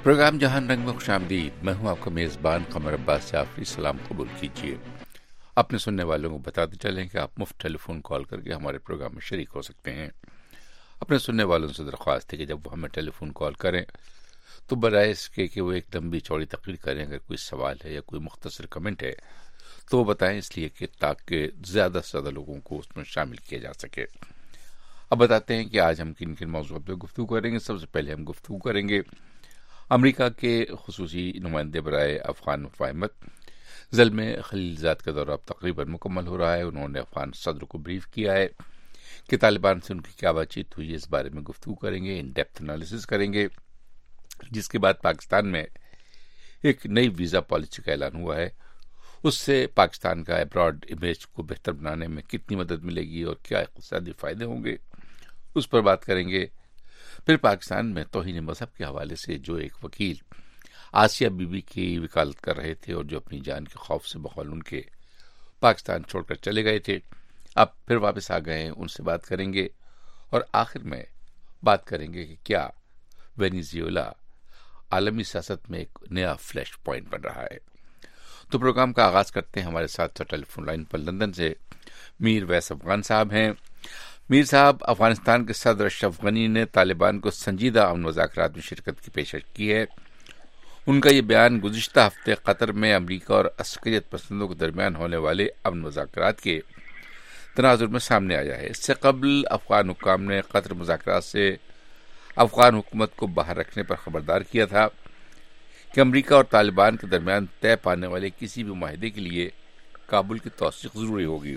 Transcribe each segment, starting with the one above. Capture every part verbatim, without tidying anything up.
Programme جہان رنگ میں خوش آمدید. میں ہوں آپ کا میزبان قمر عباس جعفری. سلام قبول کیجیے. اپنے سننے والوں کو بتاتے چلیں کہ آپ مفت ٹیلی فون کال کر کے ہمارے پروگرام میں شریک ہو سکتے ہیں. اپنے سننے والوں سے درخواست ہے کہ جب وہ ہمیں ٹیلی فون کال کریں تو برائے اس کے کہ وہ ایک لمبی چوڑی تقریر کریں. اگر کوئی سوال ہے یا کوئی مختصر کمنٹ ہے تو وہ بتائیں، اس لیے کہ تاکہ زیادہ سے زیادہ لوگوں کو اس میں شامل کیا جا سکے. اب بتاتے ہیں کہ آج ہم کن کن موضوعات پہ گفتگو کریں گے. سب سے پہلے ہم گفتگو کریں گے امریکہ کے خصوصی نمائندے برائے افغان مفاہمت زلمے خلیلزاد کا دورہ اب تقریباً مکمل ہو رہا ہے. انہوں نے افغان صدر کو بریف کیا ہے کہ طالبان سے ان کی کیا بات چیت ہوئی ہے. اس بارے میں گفتگو کریں گے، ان ڈیپتھ انالیسس کریں گے. جس کے بعد پاکستان میں ایک نئی ویزا پالیسی کا اعلان ہوا ہے. اس سے پاکستان کا ابراڈ امیج کو بہتر بنانے میں کتنی مدد ملے گی اور کیا اقتصادی فائدے ہوں گے، اس پر بات کریں گے. پھر پاکستان میں توہین مذہب کے حوالے سے جو ایک وکیل آسیہ بی بی کی وکالت کر رہے تھے اور جو اپنی جان کے خوف سے بقول ان کے پاکستان چھوڑ کر چلے گئے تھے، اب پھر واپس آ گئے ہیں، ان سے بات کریں گے. اور آخر میں بات کریں گے کہ کیا وینیزویلا عالمی سیاست میں ایک نیا فلیش پوائنٹ بن رہا ہے. تو پروگرام کا آغاز کرتے ہیں. ہمارے ساتھ ٹیلی فون لائن پر لندن سے میر ویس افغان صاحب ہیں. میر صاحب، افغانستان کے صدر اشرف غنی نے طالبان کو سنجیدہ امن مذاکرات میں شرکت کی پیشکش کی ہے. ان کا یہ بیان گزشتہ ہفتے قطر میں امریکہ اور عسکریت پسندوں کے درمیان ہونے والے امن مذاکرات کے تناظر میں سامنے آیا ہے. اس سے قبل افغان حکام نے قطر مذاکرات سے افغان حکومت کو باہر رکھنے پر خبردار کیا تھا کہ امریکہ اور طالبان کے درمیان طے پانے والے کسی بھی معاہدے کے لیے کابل کی توثیق ضروری ہوگی.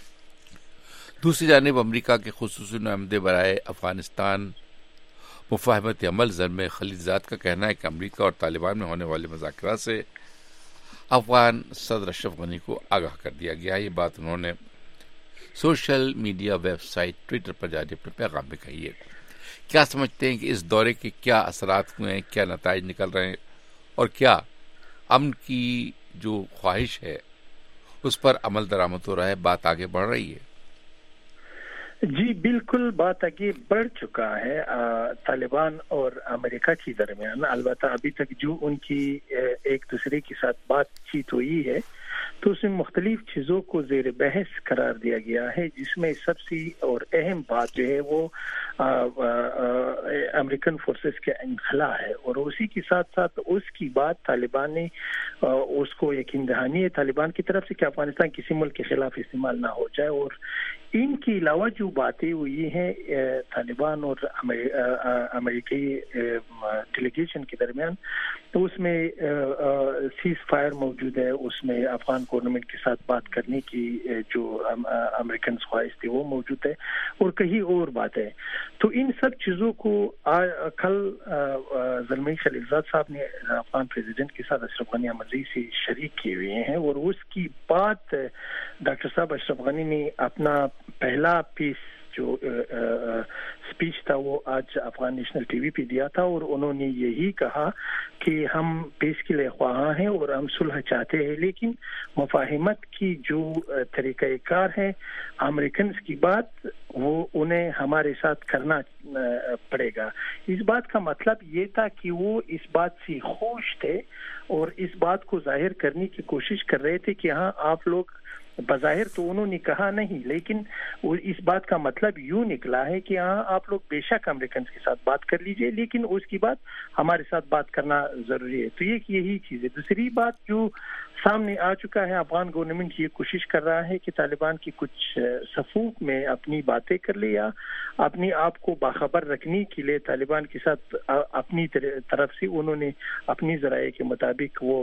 دوسری جانب امریکہ کے خصوصی نمائندے برائے افغانستان مفاہمت عمل زلمے خلیلزاد کا کہنا ہے کہ امریکہ اور طالبان میں ہونے والے مذاکرات سے افغان صدر اشرف غنی کو آگاہ کر دیا گیا. یہ بات انہوں نے social media website Twitter پر جاری اپنے پیغام میں کہی ہے. کیا سمجھتے ہیں کہ اس دورے کے کیا اثرات ہوئے ہیں، کیا نتائج نکل رہے ہیں، اور کیا امن کی جو خواہش ہے اس پر عمل درآمد ہو رہا ہے، بات آگے بڑھ رہی ہے؟ جی بالکل، بات آگے بڑھ چکا ہے طالبان اور امریکہ کے درمیان. البتہ ابھی تک جو ان کی ایک دوسرے کے ساتھ بات چیت ہوئی ہے تو اس میں مختلف چیزوں کو زیر بحث قرار دیا گیا ہے، جس میں سب سے اور اہم بات جو ہے وہ امریکن فورسز کے انخلا ہے. اور اسی کے ساتھ ساتھ اس کی بات طالبان نے اس کو یقین دہانی ہے طالبان کی طرف سے کہ افغانستان کسی ملک کے خلاف استعمال نہ ہو جائے. اور ان کے علاوہ جو باتیں ہوئی ہیں طالبان اور امریکی ڈیلیگیشن کے درمیان، تو اس میں سیز فائر موجود ہے، اس میں افغان گورنمنٹ کے ساتھ بات کرنے کی جو امریکن خواہش تھی وہ موجود ہے، اور کئی اور باتیں. تو ان سب چیزوں کو کل زلمے خلیلزاد صاحب نے افغان پریزیڈنٹ کے ساتھ اشرف غنی احمدی سے شریک کیے ہوئے ہیں. اور اس کی بات ڈاکٹر صاحب اشرف غنی نے اپنا پہلا پیس جو اسپیچ تھا وہ آج افغان نیشنل ٹی وی پہ دیا تھا، اور انہوں نے یہی کہا کہ ہم پیس کے لیے خواہاں ہیں اور ہم صلح چاہتے ہیں، لیکن مفاہمت کی جو طریقہ کار ہے امریکنز کی بات وہ انہیں ہمارے ساتھ کرنا پڑے گا. اس بات کا مطلب یہ تھا کہ وہ اس بات سے خوش تھے اور اس بات کو ظاہر کرنے کی کوشش کر رہے تھے کہ ہاں آپ لوگ، بظاہر تو انہوں نے کہا نہیں لیکن اس بات کا مطلب یوں نکلا ہے کہ ہاں آپ لوگ بے شک امریکنز کے ساتھ بات کر لیجئے، لیکن اس کی بات ہمارے ساتھ بات کرنا ضروری ہے. تو یہ یہی چیز ہے. دوسری بات جو سامنے آ چکا ہے، افغان گورنمنٹ یہ کوشش کر رہا ہے کہ طالبان کی کچھ صفوف میں اپنی باتیں کر لے یا اپنی آپ کو باخبر رکھنے کے لیے طالبان کے ساتھ اپنی طرف سے انہوں نے اپنی ذرائع کے مطابق وہ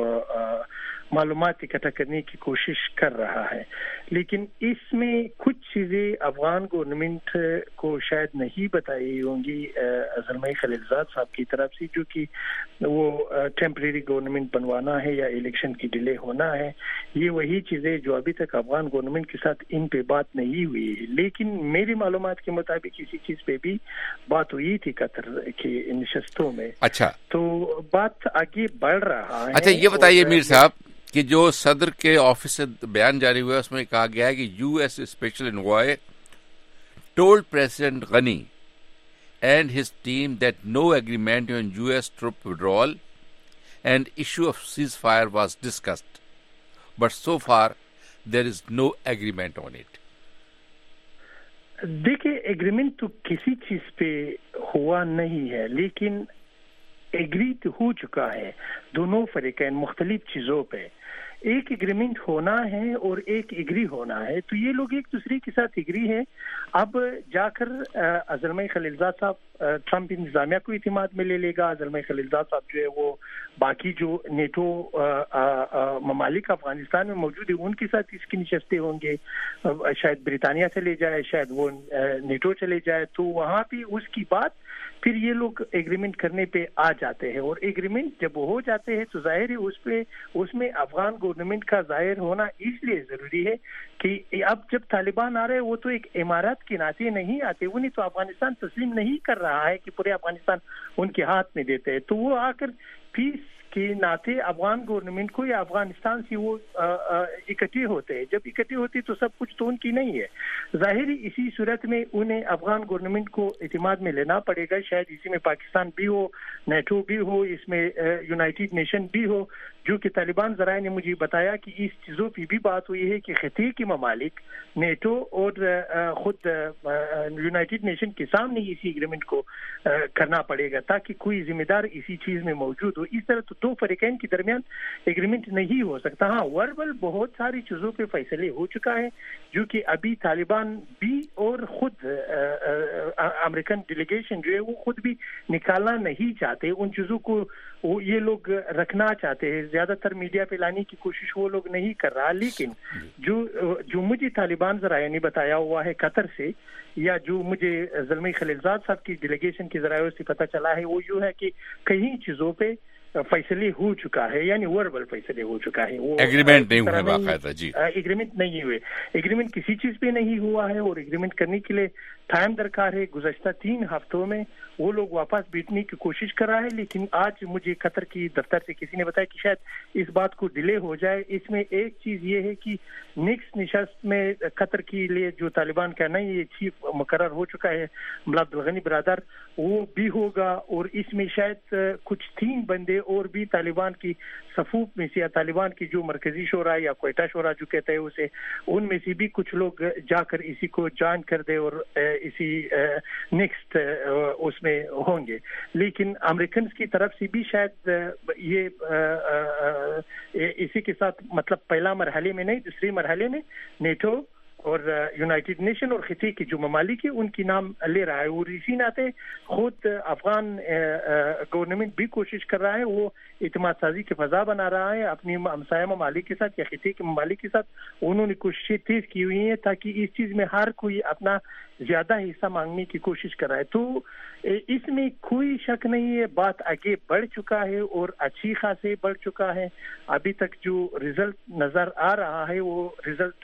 معلومات اکٹھا کرنے کی کوشش کر رہا ہے. لیکن اس میں کچھ چیزیں افغان گورنمنٹ کو شاید نہیں بتائی ہوں گی زلمے خلیلزاد صاحب کی طرف سے، جو کہ وہ ٹیمپریری گورنمنٹ بنوانا ہے یا الیکشن کی ڈیلے ہونا ہے. یہ وہی چیزیں جو ابھی تک افغان گورنمنٹ کے ساتھ ان پہ بات نہیں ہوئی ہے. لیکن میری معلومات کے مطابق اسی چیز پہ بھی بات ہوئی تھی قطر کی نشستوں میں. اچھا، تو بات آگے بڑھ رہا ہے. اچھا یہ بتائیے میر صاحب کہ جو صدر کے آفس سے بیان جاری ہوا ہے اس میں کہا گیا ہے کہ U S special envoy told president Ghani and his team that no agreement on U S troop withdrawal and issue of ceasefire was discussed, but so far there is no agreement on it. देखिए, agreement तो किसी चीज पे हुआ नहीं है, लेकिन agree तो हो चुका है दोनों फरीकैन मुख्तलिफ चीज़ों पे. एक एग्रीमेंट होना है और एक एग्री होना है, तो ये लोग एक दूसरे के साथ एग्री है. अब जाकर ज़लमई खलीलज़ाद साहब ट्रंप इंतजामिया को इतिमाद में ले लेगा. ज़लमई खलीलज़ाद साहब जो है वो बाकी जो नेटो ममालिक अफगानिस्तान में मौजूद है उनके साथ इसकी नशस्तें होंगे. शायद ब्रिटानिया चले जाए, शायद वो नेटो चले जाए, तो वहाँ पे उसकी बात फिर ये लोग एग्रीमेंट करने पे आ जाते हैं. और एग्रीमेंट जब हो जाते हैं तो जाहिर है उस पे उसमें अफगान गवर्नमेंट का जाहिर होना इसलिए ज़रूरी है कि अब जब तालिबान आ रहे हैं वो तो एक इमारत के नाते नहीं आते, उन्हें तो अफगानिस्तान तस्लीम नहीं कर रहा है कि पूरे अफगानिस्तान उनके हाथ में देते हैं. तो वो आकर पीस के नाते अफगान गवर्नमेंट को या अफगानिस्तान से वो इकट्ठे होते हैं. जब इकट्ठे होते तो सब कुछ तो उनकी नहीं है. ज़ाहिर इसी सूरत में उन्हें अफगान गवर्नमेंट को इतिमाद में लेना पड़ेगा. शायद इसी में पाकिस्तान भी हो, नेटो भी हो, इसमें यूनाइटेड नेशन भी हो. जो कि तालिबान ज़राए ने मुझे बताया कि इस चीज़ों की भी बात हुई है कि खिते के ममालिक नेटो और ख़ुद यूनाइटेड नेशन के सामने इसी एग्रीमेंट को करना पड़ेगा ताकि कोई जिम्मेदार इसी चीज़ में मौजूद हो. इस तरह तो दो फरीकैन के दरमियान एग्रीमेंट नहीं हो सकता. हाँ, वर्बल बहुत सारी चीज़ों पे फैसले हो चुका है जो कि अभी तालिबान भी और ख़ुद अमेरिकन डेलीगेशन जो है वो खुद भी निकालना नहीं चाहते. उन चीज़ों को वो ये लोग रखना चाहते हैं. ज़्यादातर मीडिया पे लाने की कोशिश वो लोग नहीं कर रहा. लेकिन जो जो मुझे तालिबान ज़राए ने बताया हुआ है कतर से, या जो मुझे ज़लमई खलीलज़ाद साहब की डेलीगेशन के ज़राए से पता चला है, वो यूँ है कि कई चीज़ों पे फैसले हो चुका है, यानी वर्बल फैसले हो चुका है. वो एग्रीमेंट नहीं हुआ बाकायदा. जी, एग्रीमेंट नहीं हुए. एग्रीमेंट किसी चीज़ पे नहीं हुआ है और एग्रीमेंट करने के लिए टाइम दरकार है. गुज़श्ता तीन हफ्तों में वो लोग वापस बैठने की कोशिश कर रहा है. लेकिन आज मुझे कतर की दफ्तर से किसी ने बताया कि शायद इस बात को डिले हो जाए. इसमें एक चीज़ ये है कि नेक्स्ट निशस्त में कतर के लिए जो तालिबान का नई चीफ मुकर्रर हो चुका है मुल्ला अब्दुल गनी बरादर, वो भी होगा. और इसमें शायद कुछ तीन बंदे और भी तालिबान की सफूफ में से या तालिबान की जो मरकजी शोरा या क्वेटा शोरा जो कहते हैं उसे, उनमें से भी कुछ लोग जाकर इसी को ज्वाइन कर दे और इसी नेक्स्ट उसमें होंगे. लेकिन अमेरिकन की तरफ से भी शायद ये इसी के साथ, मतलब पहला मरहले में नहीं, दूसरे मरहले में नेटो और यूनाइटेड नेशन और खिते की जो ममालिक है उनकी नाम ले रहा है. और इसी नाते खुद अफगान गवर्नमेंट भी कोशिश कर रहा है, वो इत्मीनान साजी की फजा बना रहा है अपनी हमसाया ममालिक के साथ या खिते के ममालिक के साथ. उन्होंने कोशिशें तेज की हुई हैं ताकि इस चीज़ में हर कोई अपना ज़्यादा हिस्सा मांगने की कोशिश कर रहा है. तो इसमें कोई शक नहीं है, बात आगे बढ़ चुका है और अच्छी खासे बढ़ चुका है. अभी तक जो रिजल्ट नज़र आ रहा है वो रिजल्ट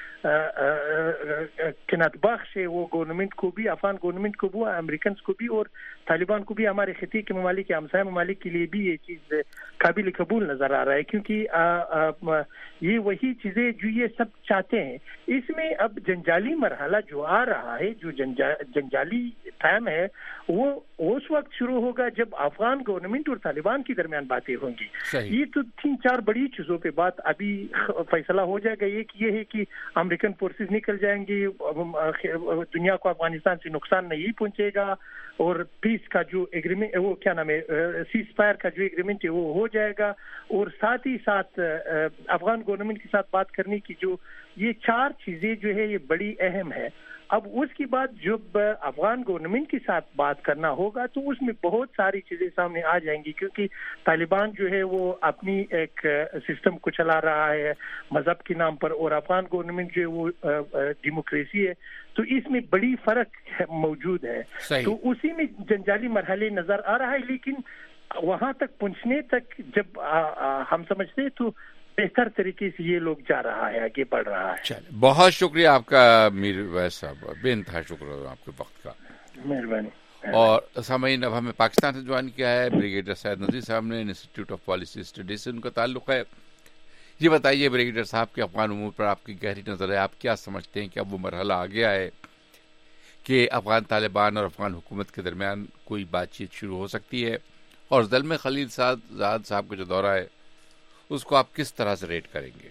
किनात बख्श है. वो गवर्नमेंट को भी, अफगान गवर्नमेंट को भी, अमेरिकन को भी और तालिबान को भी, हमारे खिते के ममालिक के हमसाया ममालिक के लिए भी ये चीज़ काबिल कबूल नज़र आ रहा है. क्योंकि आ, आ, ये वही चीज़ें जो ये सब चाहते हैं. इसमें अब जंजाली मरहला जो आ रहा है, जो जंजा, जंजाली टाइम है, वो उस वक्त शुरू होगा जब अफगान गवर्नमेंट और तालिबान के दरमियान बातें होंगी. ये तो तीन चार बड़ी चीज़ों पे बात अभी फैसला हो जाएगा. एक ये है कि अमेरिकन फोर्सेस निकल जाएंगी, दुनिया को अफगानिस्तान से नुकसान नहीं पहुंचेगा और पीस का जो एग्रीमेंट, वो क्या नाम है, सीज फायर का जो एग्रीमेंट है वो हो जाएगा. और साथ ही साथ अफगान गवर्नमेंट के साथ बात करने की जो ये चार चीज़ें जो है ये बड़ी अहम है. अब उसके बाद जब अफगान गवर्नमेंट के साथ बात करना होगा तो उसमें बहुत सारी चीज़ें सामने आ जाएंगी. क्योंकि तालिबान जो है वो अपनी एक सिस्टम को चला रहा है मज़हब के नाम पर और अफगान गवर्नमेंट जो है वो डेमोक्रेसी है. तो इसमें बड़ी फ़र्क मौजूद है. तो उसी में जंजाली मरहले नज़र आ रहा है. लेकिन वहाँ तक पहुँचने तक जब आ, आ, हम समझते हैं तो बेहतर तरीके से ये लोग जा रहा है, आगे बढ़ रहा है. चलिए, बहुत शुक्रिया आपका मीर वैस साहब, बेइंतहा शुक्र आपके वक्त का, मेहरबानी. और सामईन, अब हमें पाकिस्तान से ज्वाइन किया है ब्रिगेडियर सैयद नज़ीर साहब ने, इंस्टीट्यूट ऑफ पॉलिसी स्टडीज से उनका ताल्लुक़ है. ये बताइए ब्रिगेडियर साहब कि अफगान उमूर पर आपकी गहरी नज़र है, आप क्या समझते हैं कि अब वो मरहला आ गया है کہ افغان طالبان اور افغان حکومت کے درمیان کوئی بات چیت شروع ہو سکتی ہے؟ اور زلمے خلیل زاد صاحب کا جو دورہ ہے اس کو آپ کس طرح سے ریٹ کریں گے؟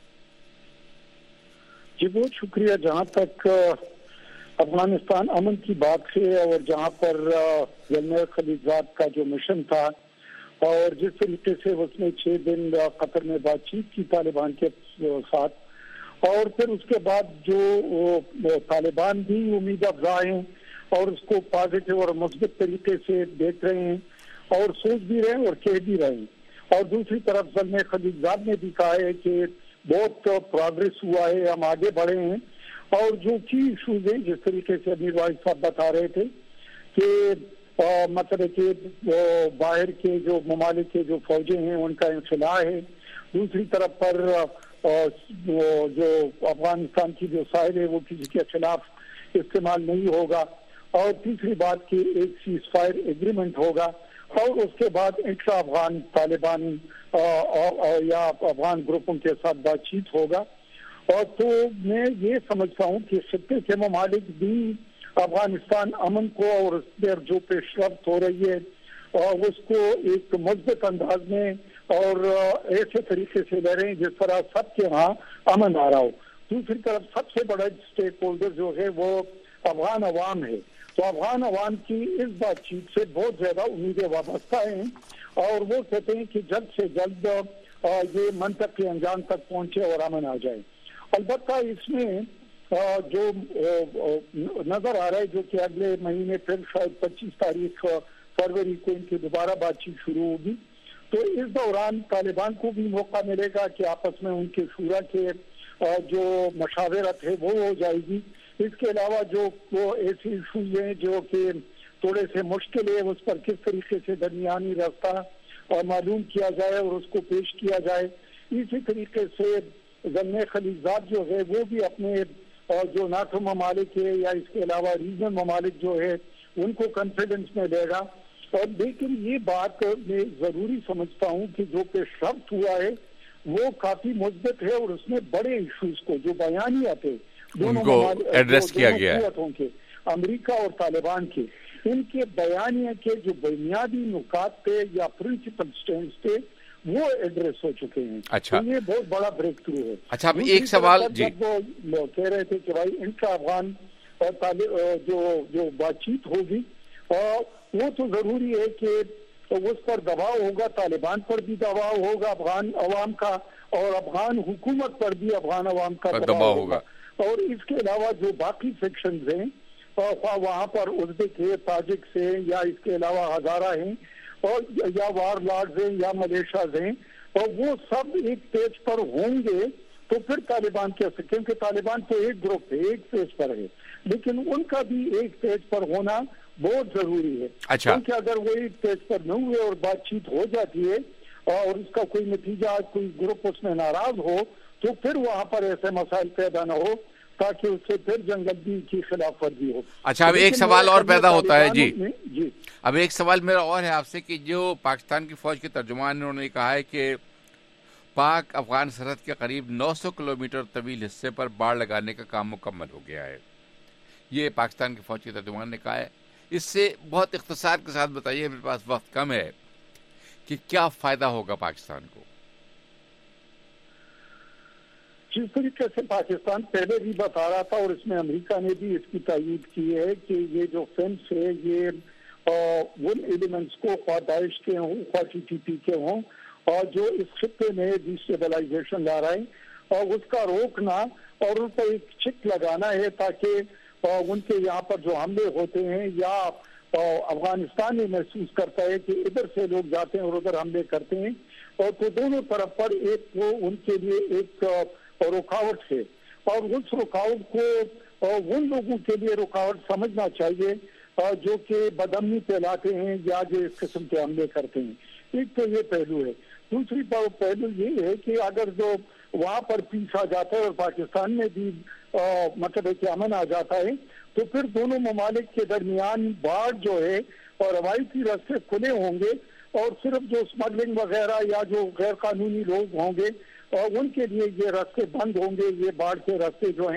جی بہت شکریہ. جہاں تک افغانستان امن کی بات ہے اور جہاں پر زلمے خلیل زاد کا جو مشن تھا اور جس طریقے سے اس نے چھ دن قطر میں بات چیت کی طالبان کے ساتھ اور پھر اس کے بعد جو طالبان بھی امید افزا ہیں اور اس کو پازیٹیو اور مثبت طریقے سے دیکھ رہے ہیں اور سوچ بھی رہے ہیں اور کہہ بھی رہے ہیں. اور دوسری طرف زلمے خلیل زاد نے بھی کہا ہے کہ بہت پروگریس ہوا ہے, ہم آگے بڑھے ہیں. اور جو کی ایشوز ہیں جس طریقے سے امیر واحد صاحب بتا رہے تھے کہ مطلب کہ باہر کے جو ممالک کے جو فوجیں ہیں ان کا انخلاء ہے, دوسری طرف پر جو افغانستان کی جو ساحل ہے وہ کسی کے خلاف استعمال نہیں ہوگا, اور تیسری بات کہ ایک سیز فائر ایگریمنٹ ہوگا, اور اس کے بعد انٹرا افغان طالبان یا افغان گروپوں کے ساتھ بات چیت ہوگا. اور تو میں یہ سمجھتا ہوں کہ خطے کے ممالک بھی افغانستان امن کو اور اس پر جو پیش رفت ہو رہی ہے اور اس کو ایک مثبت انداز میں اور ایسے طریقے سے لے رہے ہیں جس طرح سب کے وہاں امن آ رہا ہو. دوسری طرف سب سے بڑا اسٹیک ہولڈر جو ہے وہ افغان عوام ہے, تو افغان عوام کی اس بات چیت سے بہت زیادہ امیدیں وابستہ ہیں اور وہ کہتے ہیں کہ جلد سے جلد یہ منطقی انجام تک پہنچے اور امن آ جائے. البتہ اس میں جو نظر آ رہا ہے جو کہ اگلے مہینے پھر شاید پچیس تاریخ فروری کو ان کی دوبارہ بات چیت شروع ہوگی, تو اس دوران طالبان کو بھی موقع ملے گا کہ آپس میں ان کے شورا کے جو مشاورت ہے وہ ہو جائے گی. اس کے علاوہ جو وہ ایسی ایشوز ہیں جو کہ تھوڑے سے مشکل ہے اس پر کس طریقے سے درمیانی راستہ معلوم کیا جائے اور اس کو پیش کیا جائے. اسی طریقے سے زلمے خلیل زاد جو ہے وہ بھی اپنے جو ناٹو ممالک ہے یا اس کے علاوہ ریجنل ممالک جو ہے ان کو کانفیڈنس میں لے گا. اور لیکن یہ بات میں ضروری سمجھتا ہوں کہ جو پیش رفت ہوا ہے وہ کافی مثبت ہے اور اس میں بڑے ایشوز کو جو بیانیات ہے دونوں ایڈریس کیا گیا قوتوں کے امریکہ اور طالبان کے ان کے بیانیہ کے جو بنیادی نکات تھے یا پرنسپل سٹینڈز تھے وہ ایڈریس ہو چکے ہیں. اچھا, یہ بہت بڑا بریک تھرو ہے. اچھا اب ایک سوال جی وہ کہہ رہے تھے کہ بھائی انٹرا افغان جو جو بات چیت ہوگی وہ تو ضروری ہے کہ اس پر دباؤ ہوگا, طالبان پر بھی دباؤ ہوگا افغان عوام کا اور افغان حکومت پر بھی افغان عوام کا دباؤ ہوگا. اور اس کے علاوہ جو باقی سیکشنز ہیں وہاں پر ازبک ہے, تاجک سے یا اس کے علاوہ ہزارہ ہیں اور یا وار لارڈز ہیں یا ملیشیاز ہیں, اور وہ سب ایک پیج پر ہوں گے تو پھر طالبان کہہ سکتے, کیونکہ طالبان تو ایک گروپ ہے ایک پیج پر ہے, لیکن ان کا بھی ایک پیج پر ہونا بہت ضروری ہے. اچھا, کیونکہ اگر وہ ایک پیج پر نہ ہوئے اور بات چیت ہو جاتی ہے اور اس کا کوئی نتیجہ کوئی گروپ اس میں ناراض ہو تو پھر وہاں پر ایسے مسائل پیدا نہ ہو تاکہ اس سے پھر جنگبندی کی خلاف ورزی ہو. اچھا اب ایک سوال اور پیدا ہوتا ہے جی جی اب ایک سوال میرا اور ہے آپ سے کہ جو پاکستان کی فوج کے ترجمان نے انہوں نے کہا ہے کہ پاک افغان سرحد کے قریب نو سو کلومیٹر طویل حصے پر باڑ لگانے کا کام مکمل ہو گیا ہے. یہ پاکستان کی فوج کے ترجمان نے کہا ہے. اس سے بہت اختصار کے ساتھ بتائیے, میرے پاس وقت کم ہے, کہ کیا فائدہ ہوگا پاکستان کو؟ جس طریقے سے پاکستان پہلے بھی بتا رہا تھا اور اس میں امریکہ نے بھی اس کی تائید کی ہے کہ یہ جو فینس ہے یہ ان ایلیمنٹس کو خواہ داعش کے ہوں خواہ ٹی ٹی پی کے ہوں اور جو اس خطے میں ڈیسٹیبلائزیشن لا رہا ہے اور اس کا روکنا اور ان پر ایک چک لگانا ہے تاکہ ان کے یہاں پر جو حملے ہوتے ہیں یا افغانستان یہ محسوس کرتا ہے کہ ادھر سے لوگ جاتے ہیں اور ادھر حملے کرتے ہیں اور تو دونوں طرف پر ایک وہ ان کے لیے ایک رکاوٹ ہے اور اس رکاوٹ کو ان لوگوں کے لیے رکاوٹ سمجھنا چاہیے جو کہ بدامنی پھیلاتے ہیں یا جو اس قسم کے حملے کرتے ہیں. ایک تو یہ پہلو ہے. دوسری پہلو یہ ہے کہ اگر جو وہاں پر پیس آ جاتا ہے اور پاکستان میں بھی مطلب ہے کہ امن آ جاتا ہے تو پھر دونوں ممالک کے درمیان باڑ جو ہے اور روایتی راستے کھلے ہوں گے اور صرف جو اسمگلنگ وغیرہ یا جو غیر قانونی لوگ ہوں گے اور ان کے لیے یہ راستے بند ہوں گے. یہ باڑ کے راستے جو ہیں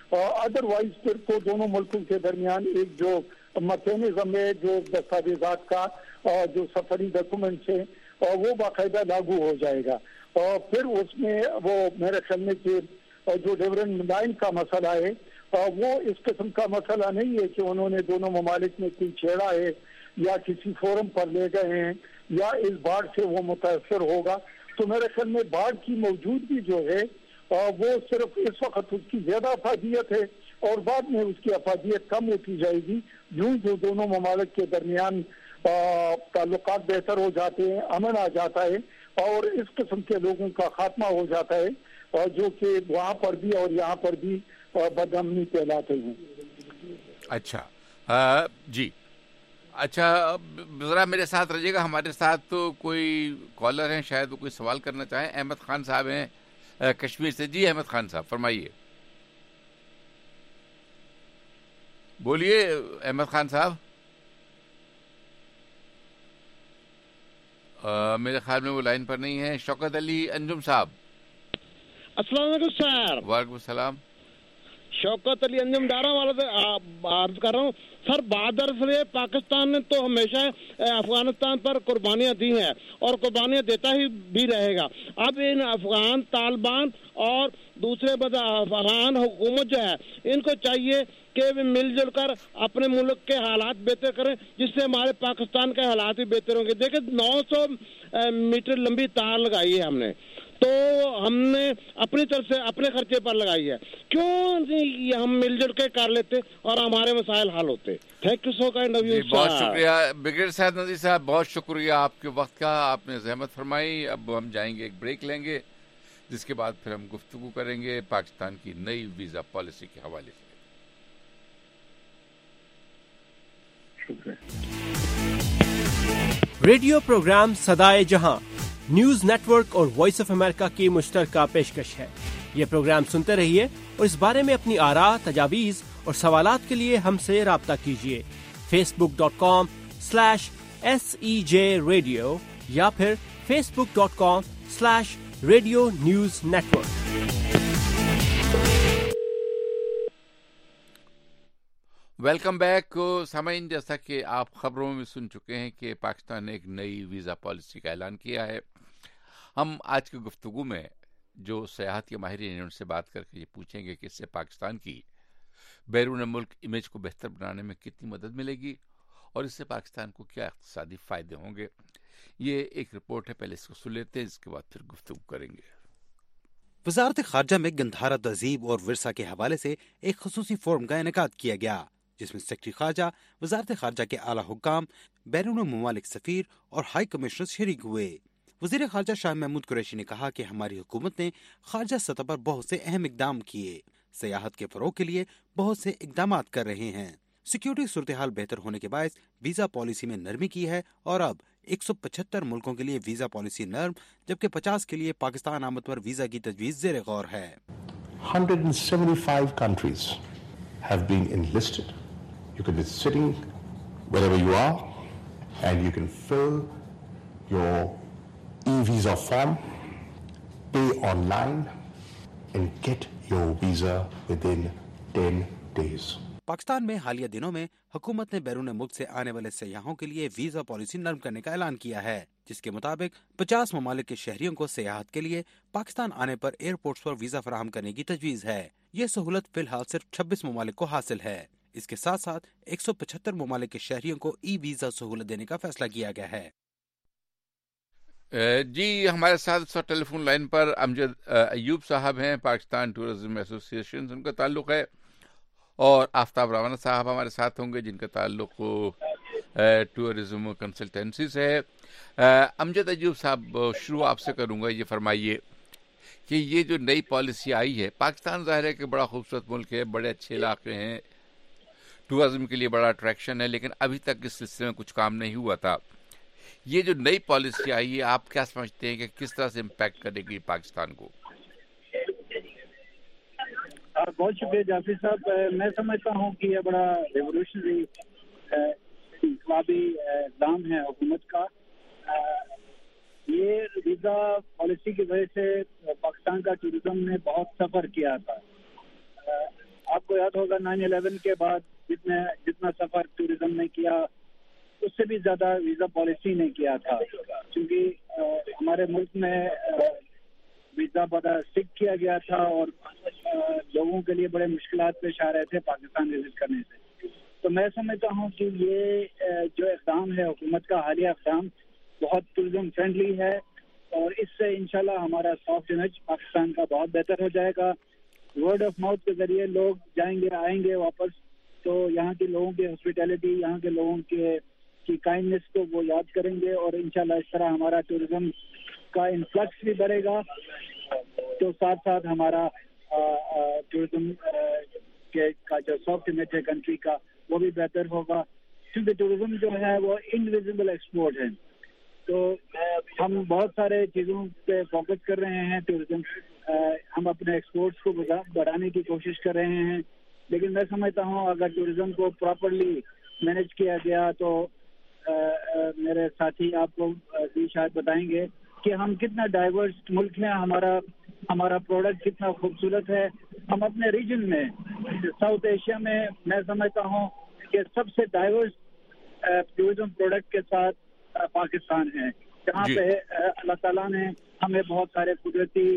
ادروائز پھر تو دونوں ملکوں کے درمیان ایک جو میکینزم ہے، جو دستاویزات کا جو سفری ڈاکومنٹس ہیں وہ باقاعدہ لاگو ہو جائے گا. اور پھر اس میں وہ میرے خیال میں کہ جو ڈیورنٹ لائن کا مسئلہ ہے وہ اس قسم کا مسئلہ نہیں ہے کہ انہوں نے دونوں ممالک میں کوئی چھیڑا ہے یا کسی فورم پر لے گئے ہیں یا اس باڑ سے وہ متاثر ہوگا. تو میرے خیال میں باڑ کی موجودگی جو ہے وہ صرف اس وقت اس کی زیادہ افادیت ہے اور بعد میں اس کی افادیت کم ہوتی جائے گی یوں جو دونوں ممالک کے درمیان تعلقات بہتر ہو جاتے ہیں، امن آ جاتا ہے اور اس قسم کے لوگوں کا خاتمہ ہو جاتا ہے جو کہ وہاں پر بھی اور یہاں پر بھی بدامنی کہلاتے ہیں. اچھا آ, جی اچھا ذرا میرے ساتھ رہیے گا. ہمارے ساتھ تو کوئی کالر ہیں، شاید وہ کوئی سوال کرنا چاہیں. احمد خان صاحب ہیں کشمیر سے. جی احمد خان صاحب فرمائیے. بولیے احمد خان صاحب. آ, میرے خیال میں وہ لائن پر نہیں ہے. شوکت علی انجم صاحب. السلام علیکم سر. وعلیکم السلام. شوکت علی انجم ڈارا والا سے عرض کر رہا ہوں سر. بہادر سے پاکستان نے تو ہمیشہ افغانستان پر قربانیاں دی ہیں اور قربانیاں دیتا ہی بھی رہے گا. اب ان افغان طالبان اور دوسرے افغان حکومت جو ہے ان کو چاہیے کہ مل جل کر اپنے ملک کے حالات بہتر کریں جس سے ہمارے پاکستان کے حالات بھی بہتر ہوں گے. دیکھیں نو سو میٹر لمبی تار لگائی ہے ہم نے، تو ہم نے اپنی طرف سے اپنے خرچے پر لگائی ہے. کیوں نہیں ہم مل جل کے کر لیتے اور ہمارے مسائل حل ہوتے. Thank you so kind of you. بہت شکریہ بریگیڈیئر صاحب نذیر صاحب، بہت شکریہ آپ کے وقت کا. آپ نے زحمت فرمائی. اب ہم جائیں گے ایک بریک لیں گے جس کے بعد پھر ہم گفتگو کریں گے پاکستان کی نئی ویزا پالیسی کے حوالے سے. ریڈیو پروگرام صدائے جہاں نیوز نیٹ ورک اور وائس آف امریکہ کی مشترکہ پیشکش ہے. یہ پروگرام سنتے رہیے اور اس بارے میں اپنی آراء، تجاویز اور سوالات کے لیے ہم سے رابطہ کیجیے. Facebook dot com slash S E J radio یا پھر Facebook dot com slash radio news network. Welcome back سامعین. جیسا کہ آپ خبروں میں سن چکے ہیں کہ پاکستان نے ایک نئی ویزا پالیسی کا اعلان کیا ہے. ہم آج کی گفتگو میں جو سیاحت کے ماہرین ہیں ان سے بات کر کے یہ پوچھیں گے کہ اس سے پاکستان کی بیرون ملک امیج کو بہتر بنانے میں کتنی مدد ملے گی اور اس سے پاکستان کو کیا اقتصادی فائدے ہوں گے. یہ ایک رپورٹ ہے، پہلے اس کو سن لیتے ہیں، اس کے بعد پھر گفتگو کریں گے. وزارت خارجہ میں گندھارا تہذیب اور ورثہ کے حوالے سے ایک خصوصی فورم کا انعقاد کیا گیا جس میں سیکرٹری خارجہ، وزارت خارجہ کے اعلیٰ حکام، بیرون ممالک سفیر اور ہائی کمشنر شریک ہوئے. وزیر خارجہ شاہ محمود قریشی نے کہا کہ ہماری حکومت نے خارجہ سطح پر بہت سے اہم اقدام کیے، سیاحت کے فروغ کے لیے بہت سے اقدامات کر رہے ہیں. سیکیورٹی صورتحال بہتر ہونے کے باعث ویزا پالیسی میں نرمی کی ہے اور اب ایک سو پچہتر ملکوں کے لیے ویزا پالیسی نرم جبکہ پچاس کے لیے پاکستان آمد پر ویزا کی تجویز زیر غور ہے. one hundred seventy-five countries have been enlisted. You can be sitting wherever you are and you can fill your e-visa form, pay online and get your visa within ten days. Pakistan میں حالیہ دنوں میں حکومت نے بیرون ملک سے آنے والے سیاحوں کے لیے ویزا پالیسی نرم کرنے کا اعلان کیا ہے جس کے مطابق پچاس ممالک کے شہریوں کو سیاحت کے لیے پاکستان آنے پر ایئرپورٹس پر ویزا فراہم کرنے کی تجویز ہے. یہ سہولت فی الحال صرف چھبیس ممالک کو حاصل ہے. اس کے ساتھ ساتھ ایک سو پچہتر ممالک کے شہریوں کو ای ویزا سہولت دینے کا فیصلہ کیا گیا ہے. جی ہمارے ساتھ ٹیلی فون لائن پر امجد ایوب صاحب ہیں، پاکستان ٹورزم ایسوسی ایشن ان کا تعلق ہے، اور آفتاب راوانہ صاحب ہمارے ساتھ ہوں گے جن کا تعلق ٹورزم کنسلٹنسی سے ہے. امجد ایوب صاحب شروع آپ سے کروں گا. یہ فرمائیے کہ یہ جو نئی پالیسی آئی ہے، پاکستان ظاہر ہے کہ بڑا خوبصورت ملک ہے، بڑے اچھے علاقے ہیں، ٹورزم کے لیے بڑا اٹریکشن ہے، لیکن ابھی تک اس سلسلے میں کچھ کام نہیں ہوا تھا. یہ جو نئی پالیسی آئی ہے آپ کیا سمجھتے ہیں کہ کس طرح سے امپیکٹ کرے گی پاکستان کو؟ بہت شکریہ جعفر صاحب. میں سمجھتا ہوں کہ یہ بڑا ریولیوشنری انقلابی اقدام ہے حکومت کا. یہ ویزا پالیسی کی وجہ سے پاکستان کا ٹورزم نے بہت سفر کیا تھا. آپ کو یاد ہوگا نائن الیون کے بعد جتنے جتنا سفر ٹورزم نے کیا اس سے بھی زیادہ ویزا پالیسی نے کیا تھا، کیونکہ ہمارے ملک میں ویزا بڑا اسٹرکٹ کیا گیا تھا اور لوگوں کے لیے بڑے مشکلات پیش آ رہے تھے پاکستان وزٹ کرنے سے. تو میں سمجھتا ہوں کہ یہ جو اقدام ہے حکومت کا حالیہ اقدام بہت ٹورزم فرینڈلی ہے، اور اس سے انشاءاللہ ہمارا سافٹ امیج پاکستان کا بہت بہتر ہو جائے گا. ورڈ آف ماؤتھ کے ذریعے لوگ جائیں گے آئیں گے واپس، تو یہاں کے لوگوں کی ہاسپٹیلٹی، یہاں کے لوگوں کے کی کائنڈنس کو وہ یاد کریں گے، اور انشاءاللہ اس طرح ہمارا ٹورزم کا انفلکس بھی بڑھے گا. تو ساتھ ساتھ ہمارا ٹورزم کے کا جو سافٹ امیج ہے کنٹری کا وہ بھی بہتر ہوگا، کیونکہ ٹورزم جو ہے وہ انویزیبل ایکسپورٹ ہے. تو ہم بہت سارے چیزوں پہ فوکس کر رہے ہیں. ٹورزم ہم اپنے ایکسپورٹس کو بڑھانے کی کوشش کر رہے ہیں، لیکن میں سمجھتا ہوں اگر ٹورزم کو پراپرلی مینیج کیا گیا تو میرے ساتھی آپ کو بھی شاید بتائیں گے کہ ہم کتنا ڈائیورس ملک ہیں، ہمارا ہمارا پروڈکٹ کتنا خوبصورت ہے. ہم اپنے ریجن میں ساؤتھ ایشیا میں میں سمجھتا ہوں کہ سب سے ڈائیورس ٹورزم پروڈکٹ کے ساتھ پاکستان ہے، جہاں پہ اللہ تعالیٰ نے ہمیں بہت سارے قدرتی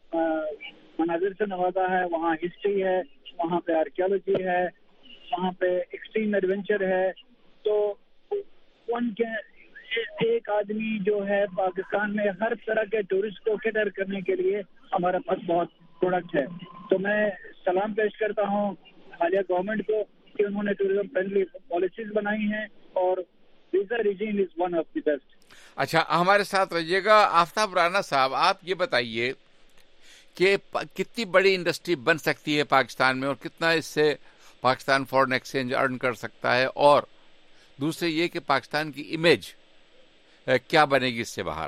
مناظر سے نوازا ہے. وہاں ہسٹری ہے، وہاں پہ آرکیالوجی ہے، وہاں پہ ایکسٹریم ایڈونچر ہے. تو ان کے ایک آدمی جو ہے پاکستان میں ہر طرح کے ٹورسٹ کو کیٹر کرنے کے لیے ہمارے پاس بہت پروڈکٹ ہے. تو میں سلام پیش کرتا ہوں حالیہ گورنمنٹ کو کہ انہوں نے ٹورزم فرینڈلی پالیسیز بنائی ہیں، اور visa regime is one of the best. اچھا، ہمارے ساتھ رہیے گا. آفتاب رانا صاحب، آپ یہ بتائیے کہ کتنی بڑی انڈسٹری بن سکتی ہے پاکستان میں، اور کتنا اس سے پاکستان فورن ایکسچینج ارن کر سکتا ہے، اور دوسرے یہ کہ پاکستان کی امیج کیا بنے گی اس سے باہر؟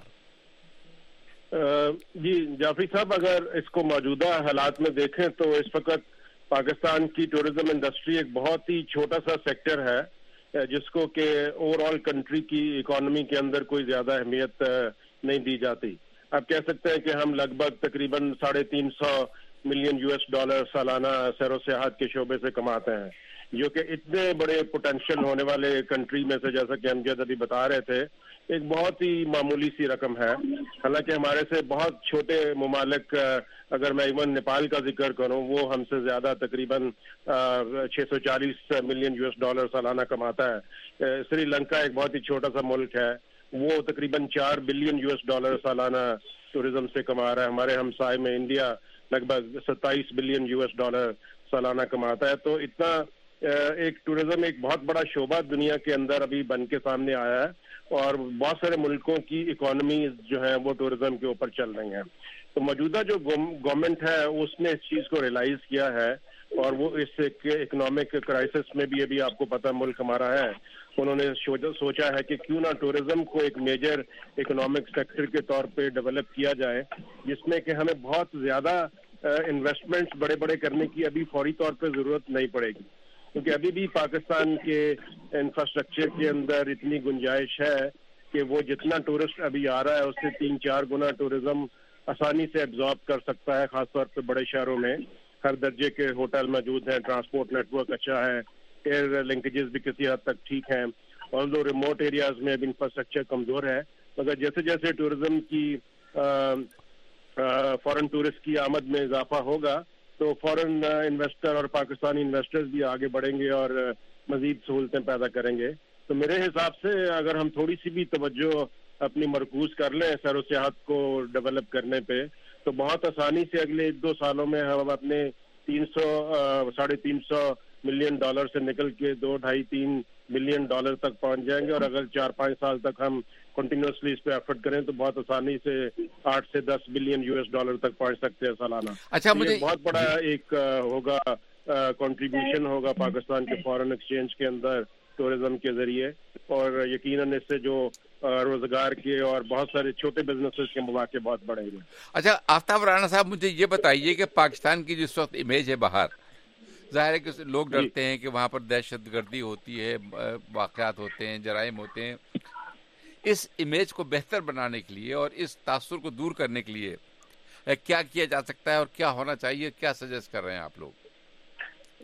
جی جعفری صاحب، اگر اس کو موجودہ حالات میں دیکھیں تو اس وقت پاکستان کی ٹورزم انڈسٹری ایک بہت ہی چھوٹا سا سیکٹر ہے، جس کو کہ اوور آل کنٹری کی اکانومی کے اندر کوئی زیادہ اہمیت نہیں دی جاتی. آپ کہہ سکتے ہیں کہ ہم لگ بھگ تقریباً ساڑھے تین سو ملین یو ایس ڈالر سالانہ سیر و سیاحت کے شعبے سے کماتے ہیں، جو کہ اتنے بڑے پوٹینشیل ہونے والے کنٹری میں سے، جیسا کہ امجد ابھی بتا رہے تھے، ایک بہت ہی معمولی سی رقم ہے. حالانکہ ہمارے سے بہت چھوٹے ممالک، اگر میں ایون نیپال کا ذکر کروں، وہ ہم سے زیادہ تقریباً چھ سو چالیس ملین یو ایس ڈالر سالانہ کماتا ہے. سری لنکا ایک بہت ہی چھوٹا سا ملک ہے، وہ تقریباً چار بلین یو ایس ڈالر سالانہ ٹورزم سے کما رہا ہے. ہمارے ہمسائے میں انڈیا لگ بھگ ستائیس بلین یو ایس ڈالر سالانہ کماتا ہے. تو اتنا ایک ٹورزم ایک بہت بڑا شعبہ دنیا کے اندر ابھی بن کے سامنے آیا ہے، اور بہت سارے ملکوں کی اکانومی جو ہیں وہ ٹورزم کے اوپر چل رہی ہیں. تو موجودہ جو گورنمنٹ ہے اس نے اس چیز کو ریلائز کیا ہے، اور وہ اس اکنامک کرائسس میں بھی ابھی آپ کو پتہ ملک ہمارا ہے، انہوں نے سوچا ہے کہ کیوں نہ ٹورزم کو ایک میجر اکنامک سیکٹر کے طور پہ ڈیولپ کیا جائے، جس میں کہ ہمیں بہت زیادہ انویسٹمنٹس بڑے بڑے کرنے کی ابھی فوری طور پہ ضرورت نہیں پڑے گی، کیونکہ ابھی بھی پاکستان کے انفراسٹرکچر کے اندر اتنی گنجائش ہے کہ وہ جتنا ٹورسٹ ابھی آ رہا ہے اس سے تین چار گنا ٹورزم آسانی سے ایبزارب کر سکتا ہے. خاص طور پہ بڑے شہروں میں ہر درجے کے ہوٹل موجود ہیں، ٹرانسپورٹ نیٹ ورک اچھا ہے، ایئر لنکیجز بھی کسی حد تک ٹھیک ہیں، اور دو ریموٹ ایریاز میں اب انفراسٹرکچر کمزور ہے. مگر جیسے جیسے ٹورزم کی فارن ٹورسٹ کی آمد میں اضافہ ہوگا تو فارن انویسٹر اور پاکستانی انویسٹرز بھی آگے بڑھیں گے اور مزید سہولتیں پیدا کریں گے. تو میرے حساب سے اگر ہم تھوڑی سی بھی توجہ اپنی مرکوز کر لیں سیر و سیاحت کو ڈیولپ کرنے پہ، تو بہت آسانی سے اگلے ایک دو سالوں میں ہم اپنے تین سو ساڑھے تین سو ملین ڈالر سے نکل کے دو ڈھائی تین بلین ڈالر تک پہنچ جائیں گے. اور اگر چار پانچ سال تک ہم کنٹینیوسلی اس پہ ایفرٹ کریں تو بہت آسانی سے آٹھ سے دس بلین یو ایس ڈالر تک پہنچ سکتے ہیں سالانہ. اچھا، مجھے بہت بڑا ایک ہوگا کنٹریبیوشن ہوگا پاکستان کے فارن ایکسچینج کے اندر ٹورزم کے ذریعے، اور یقیناً اس سے جو روزگار کے اور بہت سارے چھوٹے بزنسز کے مواقع بہت بڑھیں گے. اچھا آفتاب رانا صاحب، مجھے یہ بتائیے کہ پاکستان کی جس وقت امیج ہے باہر، ظاہر ہے کہ لوگ ڈرتے ہیں کہ وہاں پر دہشت گردی ہوتی ہے، واقعات ہوتے ہیں، جرائم ہوتے ہیں. اس امیج کو بہتر بنانے کے لیے اور اس تاثر کو دور کرنے کے لیے کیا کیا جا سکتا ہے اور کیا ہونا چاہیے، کیا سجیسٹ کر رہے ہیں آپ لوگ؟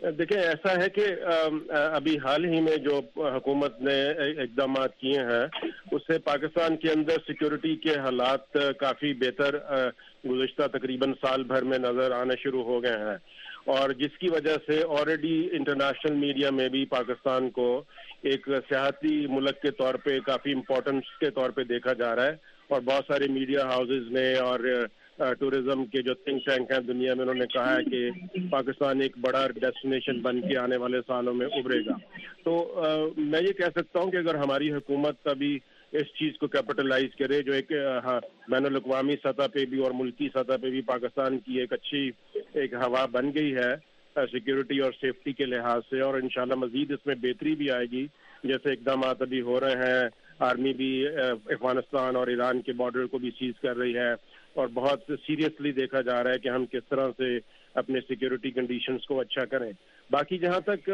دیکھیں ایسا ہے کہ ابھی حال ہی میں جو حکومت نے اقدامات کیے ہیں اس سے پاکستان کے اندر سیکیورٹی کے حالات کافی بہتر گزشتہ تقریباً سال بھر میں نظر آنے شروع ہو گئے ہیں، اور جس کی وجہ سے آلریڈی انٹرنیشنل میڈیا میں بھی پاکستان کو ایک سیاحتی ملک کے طور پہ کافی امپورٹنس کے طور پہ دیکھا جا رہا ہے، اور بہت سارے میڈیا ہاؤسز نے اور ٹورزم کے جو تھنک ٹینک ہیں دنیا میں انہوں نے کہا ہے کہ پاکستان ایک بڑا ڈیسٹینیشن بن کے آنے والے سالوں میں ابھرے گا۔ تو میں یہ کہہ سکتا ہوں کہ اگر ہماری حکومت ابھی اس چیز کو کیپٹلائز کرے، جو ایک بین الاقوامی سطح پہ بھی اور ملکی سطح پہ بھی پاکستان کی ایک اچھی ایک ہوا بن گئی ہے سیکیورٹی اور سیفٹی کے لحاظ سے، اور انشاءاللہ مزید اس میں بہتری بھی آئے گی، جیسے اقدامات ابھی ہو رہے ہیں، آرمی بھی افغانستان اور ایران کے بارڈر کو بھی سیز کر رہی ہے، اور بہت سیریسلی دیکھا جا رہا ہے کہ ہم کس طرح سے اپنے سیکیورٹی کنڈیشنز کو اچھا کریں۔ باقی جہاں تک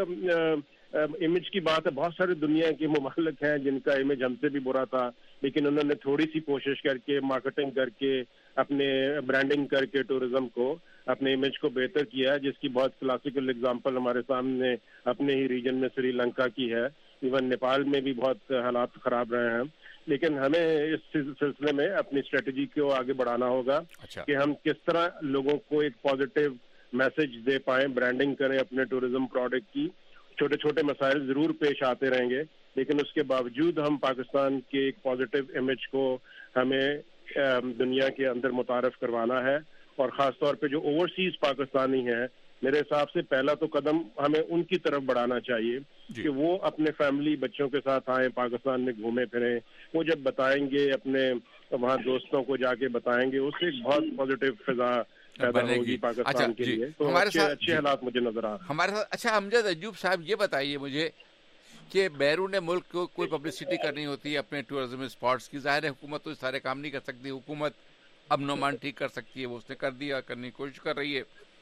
امیج کی بات ہے، بہت سارے دنیا کے ممالک ہیں جن کا امیج ہم سے بھی برا تھا، لیکن انہوں نے تھوڑی سی کوشش کر کے مارکیٹنگ کر کے اپنے برانڈنگ کر کے ٹورزم کو اپنے امیج کو بہتر کیا ہے، جس کی بہت کلاسیکل اگزامپل ہمارے سامنے اپنے ہی ریجن میں سری لنکا کی ہے، ایون نیپال میں بھی بہت حالات خراب رہے ہیں۔ لیکن ہمیں اس سلسلے میں اپنی اسٹریٹجی کو آگے بڑھانا ہوگا اچھا. کہ ہم کس طرح لوگوں کو ایک پازیٹیو میسج دے پائیں، برانڈنگ کریں اپنے ٹورزم پروڈکٹ کی۔ چھوٹے چھوٹے مسائل ضرور پیش آتے رہیں گے، لیکن اس کے باوجود ہم پاکستان کے ایک پازیٹیو امیج کو ہمیں دنیا کے اندر متعارف کروانا ہے، اور خاص طور پہ جو اوورسیز پاکستانی ہیں، میرے حساب سے پہلا تو قدم ہمیں ان کی طرف بڑھانا چاہیے جی. کہ وہ اپنے فیملی بچوں کے ساتھ آئیں، پاکستان میں گھومے پھریں، وہ جب بتائیں گے اپنے وہاں دوستوں کو جا کے بتائیں گے، اس سے ایک بہت پازیٹیو فضا پیدا ہوگی پاکستان کے لیے۔ تو اچھے اچھے حالات مجھے نظر آ رہے ہیں ہمارے ساتھ۔ اچھا امجد ایوب صاحب، یہ بتائیے مجھے کہ بیرون ملک کو کوئی پبلسٹی کرنی ہوتی ہے اپنے ٹورزم اسپاٹس کی، ظاہر ہے حکومت تو سارے کام نہیں کر سکتی، حکومت امن و امان ٹھیک کر سکتی ہے، وہ اس نے کر دیا، کرنے کی کوشش کر رہی ہے۔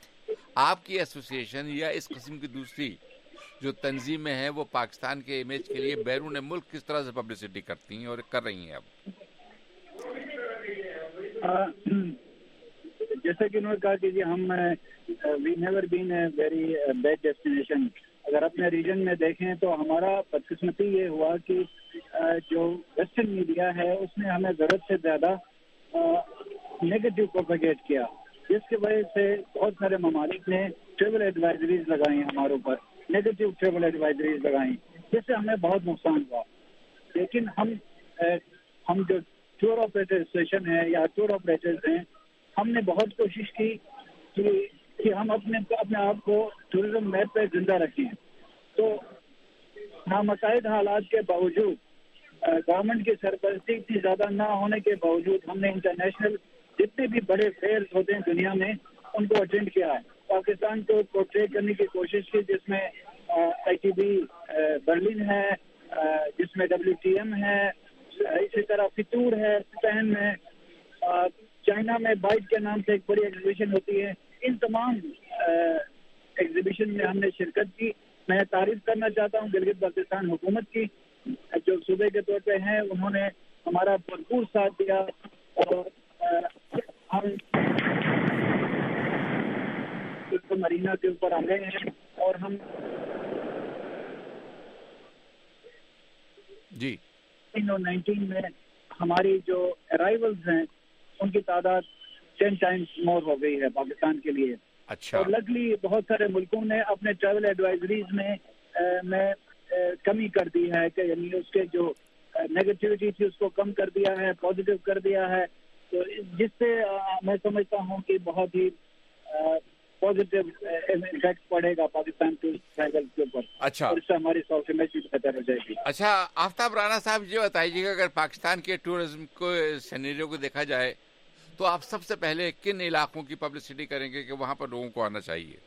آپ کی ایسوسیشن یا اس قسم کی دوسری جو تنظیمیں ہیں وہ پاکستان کے امیج کے لیے بیرون ملک کس طرح سے پبلسٹی کرتی ہیں اور کر رہی ہیں اب؟ جیسا کہ انہوں نے کہا کہ ہم we never been a very bad destination. اگر اپنے ریجن میں دیکھیں تو ہمارا بدقسمتی یہ ہوا کہ جو ویسٹرن میڈیا ہے اس نے ہمیں ضرورت سے زیادہ نیگیٹو پروپیگیٹ کیا، جس کی وجہ سے بہت سارے ممالک نے ٹریول ایڈوائزریز لگائیں ہمارے اوپر، نیگیٹو ٹریول ایڈوائزریز لگائیں، جس سے ہمیں بہت نقصان ہوا۔ لیکن ہم ہم جو ٹور آپریٹر اسٹیشن ہے یا ٹور آپریٹرز ہیں، ہم نے بہت کوشش کی کہ کہ ہم اپنے اپنے آپ کو ٹورزم میپ پہ زندہ رکھیں۔ تو نامساعد حالات کے باوجود، گورنمنٹ کی سرپرستی اتنی زیادہ نہ ہونے کے باوجود، ہم نے انٹرنیشنل جتنے بھی بڑے فیئرز ہوتے ہیں دنیا میں ان کو اٹینڈ کیا ہے، پاکستان کو پورٹریٹ کرنے کی کوشش کی، جس میں آئی ٹی بی برلن ہے، جس میں ڈبلیو ٹی ایم ہے، اسی طرح فطور ہے اسپین میں، چائنا میں بائٹ کے نام سے ایک بڑی ایگزیبیشن ہوتی ہے۔ ان تمام ایگزیبیشن میں ہم نے شرکت کی۔ میں تعریف کرنا چاہتا ہوں گلگت بلتستان حکومت کی، جو صوبے کے طور پہ ہیں، انہوں نے ہمارا بھرپور ساتھ دیا، اور ہم مرینا کے اوپر آ گئے ہیں، اور ہم جی نائنٹین میں ہماری جو ارائیولز ہیں ان کی تعداد ٹین ٹائمز مور ہو گئی ہے پاکستان کے لیے۔ اچھا. اور لگلی بہت سارے ملکوں نے اپنے ٹریول ایڈوائزریز میں میں کمی کر دی ہے، کہ یعنی اس کے جو نیگیٹیوٹی تھی اس کو کم کر دیا ہے، پازیٹیو کر دیا ہے، تو جس سے میں سمجھتا ہوں کہ بہت ہی پازیٹیو امپیکٹ پڑے گا پاکستان کے ٹریول کے اوپر۔ اچھا. اور اس سے ہماری سافٹ امیج بھی بہتر ہو جائے گی۔ اچھا آفتاب رانا صاحب، یہ بتائیے کہ اگر پاکستان کے ٹورزم کو سینیریو کو دیکھا جائے تو آپ سب سے پہلے کن علاقوں کی پبلسٹی کریں گے کہ وہاں پر لوگوں کو آنا چاہیے؟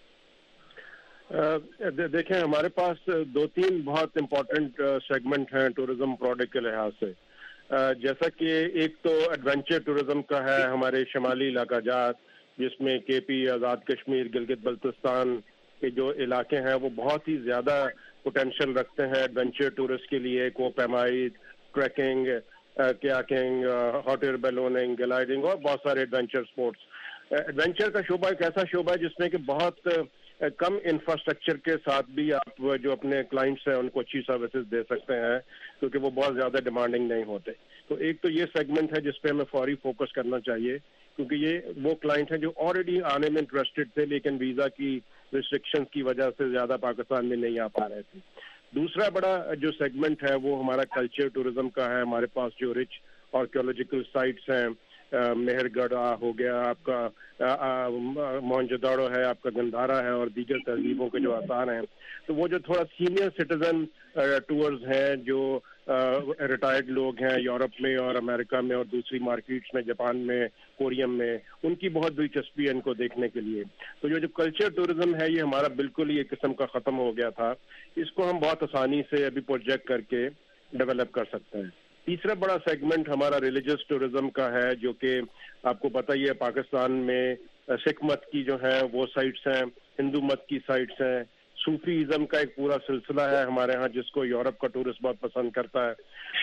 دیکھیں ہمارے پاس دو تین بہت امپورٹنٹ سیگمنٹ ہیں ٹورزم پروڈکٹ کے لحاظ سے، جیسا کہ ایک تو ایڈونچر ٹورزم کا ہے، ہمارے شمالی علاقہ جات جس میں کے پی، آزاد کشمیر، گلگت بلتستان کے جو علاقے ہیں وہ بہت ہی زیادہ پوٹینشیل رکھتے ہیں ایڈونچر ٹورسٹ کے لیے، کو پیمائی، trekking, kayaking, hot air ballooning, gliding اور بہت سارے ایڈونچر سپورٹس۔ ایڈونچر کا شعبہ ایک ایسا شعبہ ہے جس میں کہ بہت کم انفراسٹرکچر کے ساتھ بھی آپ جو اپنے کلائنٹس ہیں ان کو اچھی سروسز دے سکتے ہیں کیونکہ وہ بہت زیادہ ڈیمانڈنگ نہیں ہوتے. تو ایک تو یہ سیگمنٹ ہے جس پہ ہمیں فوری فوکس کرنا چاہیے کیونکہ یہ وہ کلائنٹ ہیں جو آلریڈی آنے میں انٹرسٹڈ تھے لیکن ویزا کی ریسٹرکشن کی وجہ سے زیادہ پاکستان میں نہیں آ پا رہے تھے. دوسرا بڑا جو سیگمنٹ ہے وہ ہمارا کلچر ٹورزم کا ہے. ہمارے پاس جو رچ آرکیولوجیکل سائٹس ہیں, مہر گڑھ ہو گیا, آپ کا موہنجودڑو ہے, آپ کا گندھارا ہے اور دیگر تہذیبوں کے جو آثار ہیں. تو وہ جو تھوڑا سینئر سٹیزن ٹورز ہیں جو ریٹائرڈ لوگ ہیں یورپ میں اور امریکہ میں اور دوسری مارکیٹس میں, جاپان میں, کوریم میں, ان کی بہت دلچسپی ہے ان کو دیکھنے کے لیے. تو جو جو کلچر ٹورزم ہے یہ ہمارا بالکل ہی ایک قسم کا ختم ہو گیا تھا. اس کو ہم بہت آسانی سے ابھی پروجیکٹ کر کے ڈیولپ کر سکتے ہیں. تیسرا بڑا سیگمنٹ ہمارا ریلیجس ٹورزم کا ہے جو کہ آپ کو پتہ ہی ہے پاکستان میں سکھ مت کی جو ہیں وہ سائٹس ہیں, ہندو مت کی سائٹس ہیں, صوفی ازم کا ایک پورا سلسلہ ہے ہمارے ہاں جس کو یورپ کا ٹورسٹ بہت پسند کرتا ہے.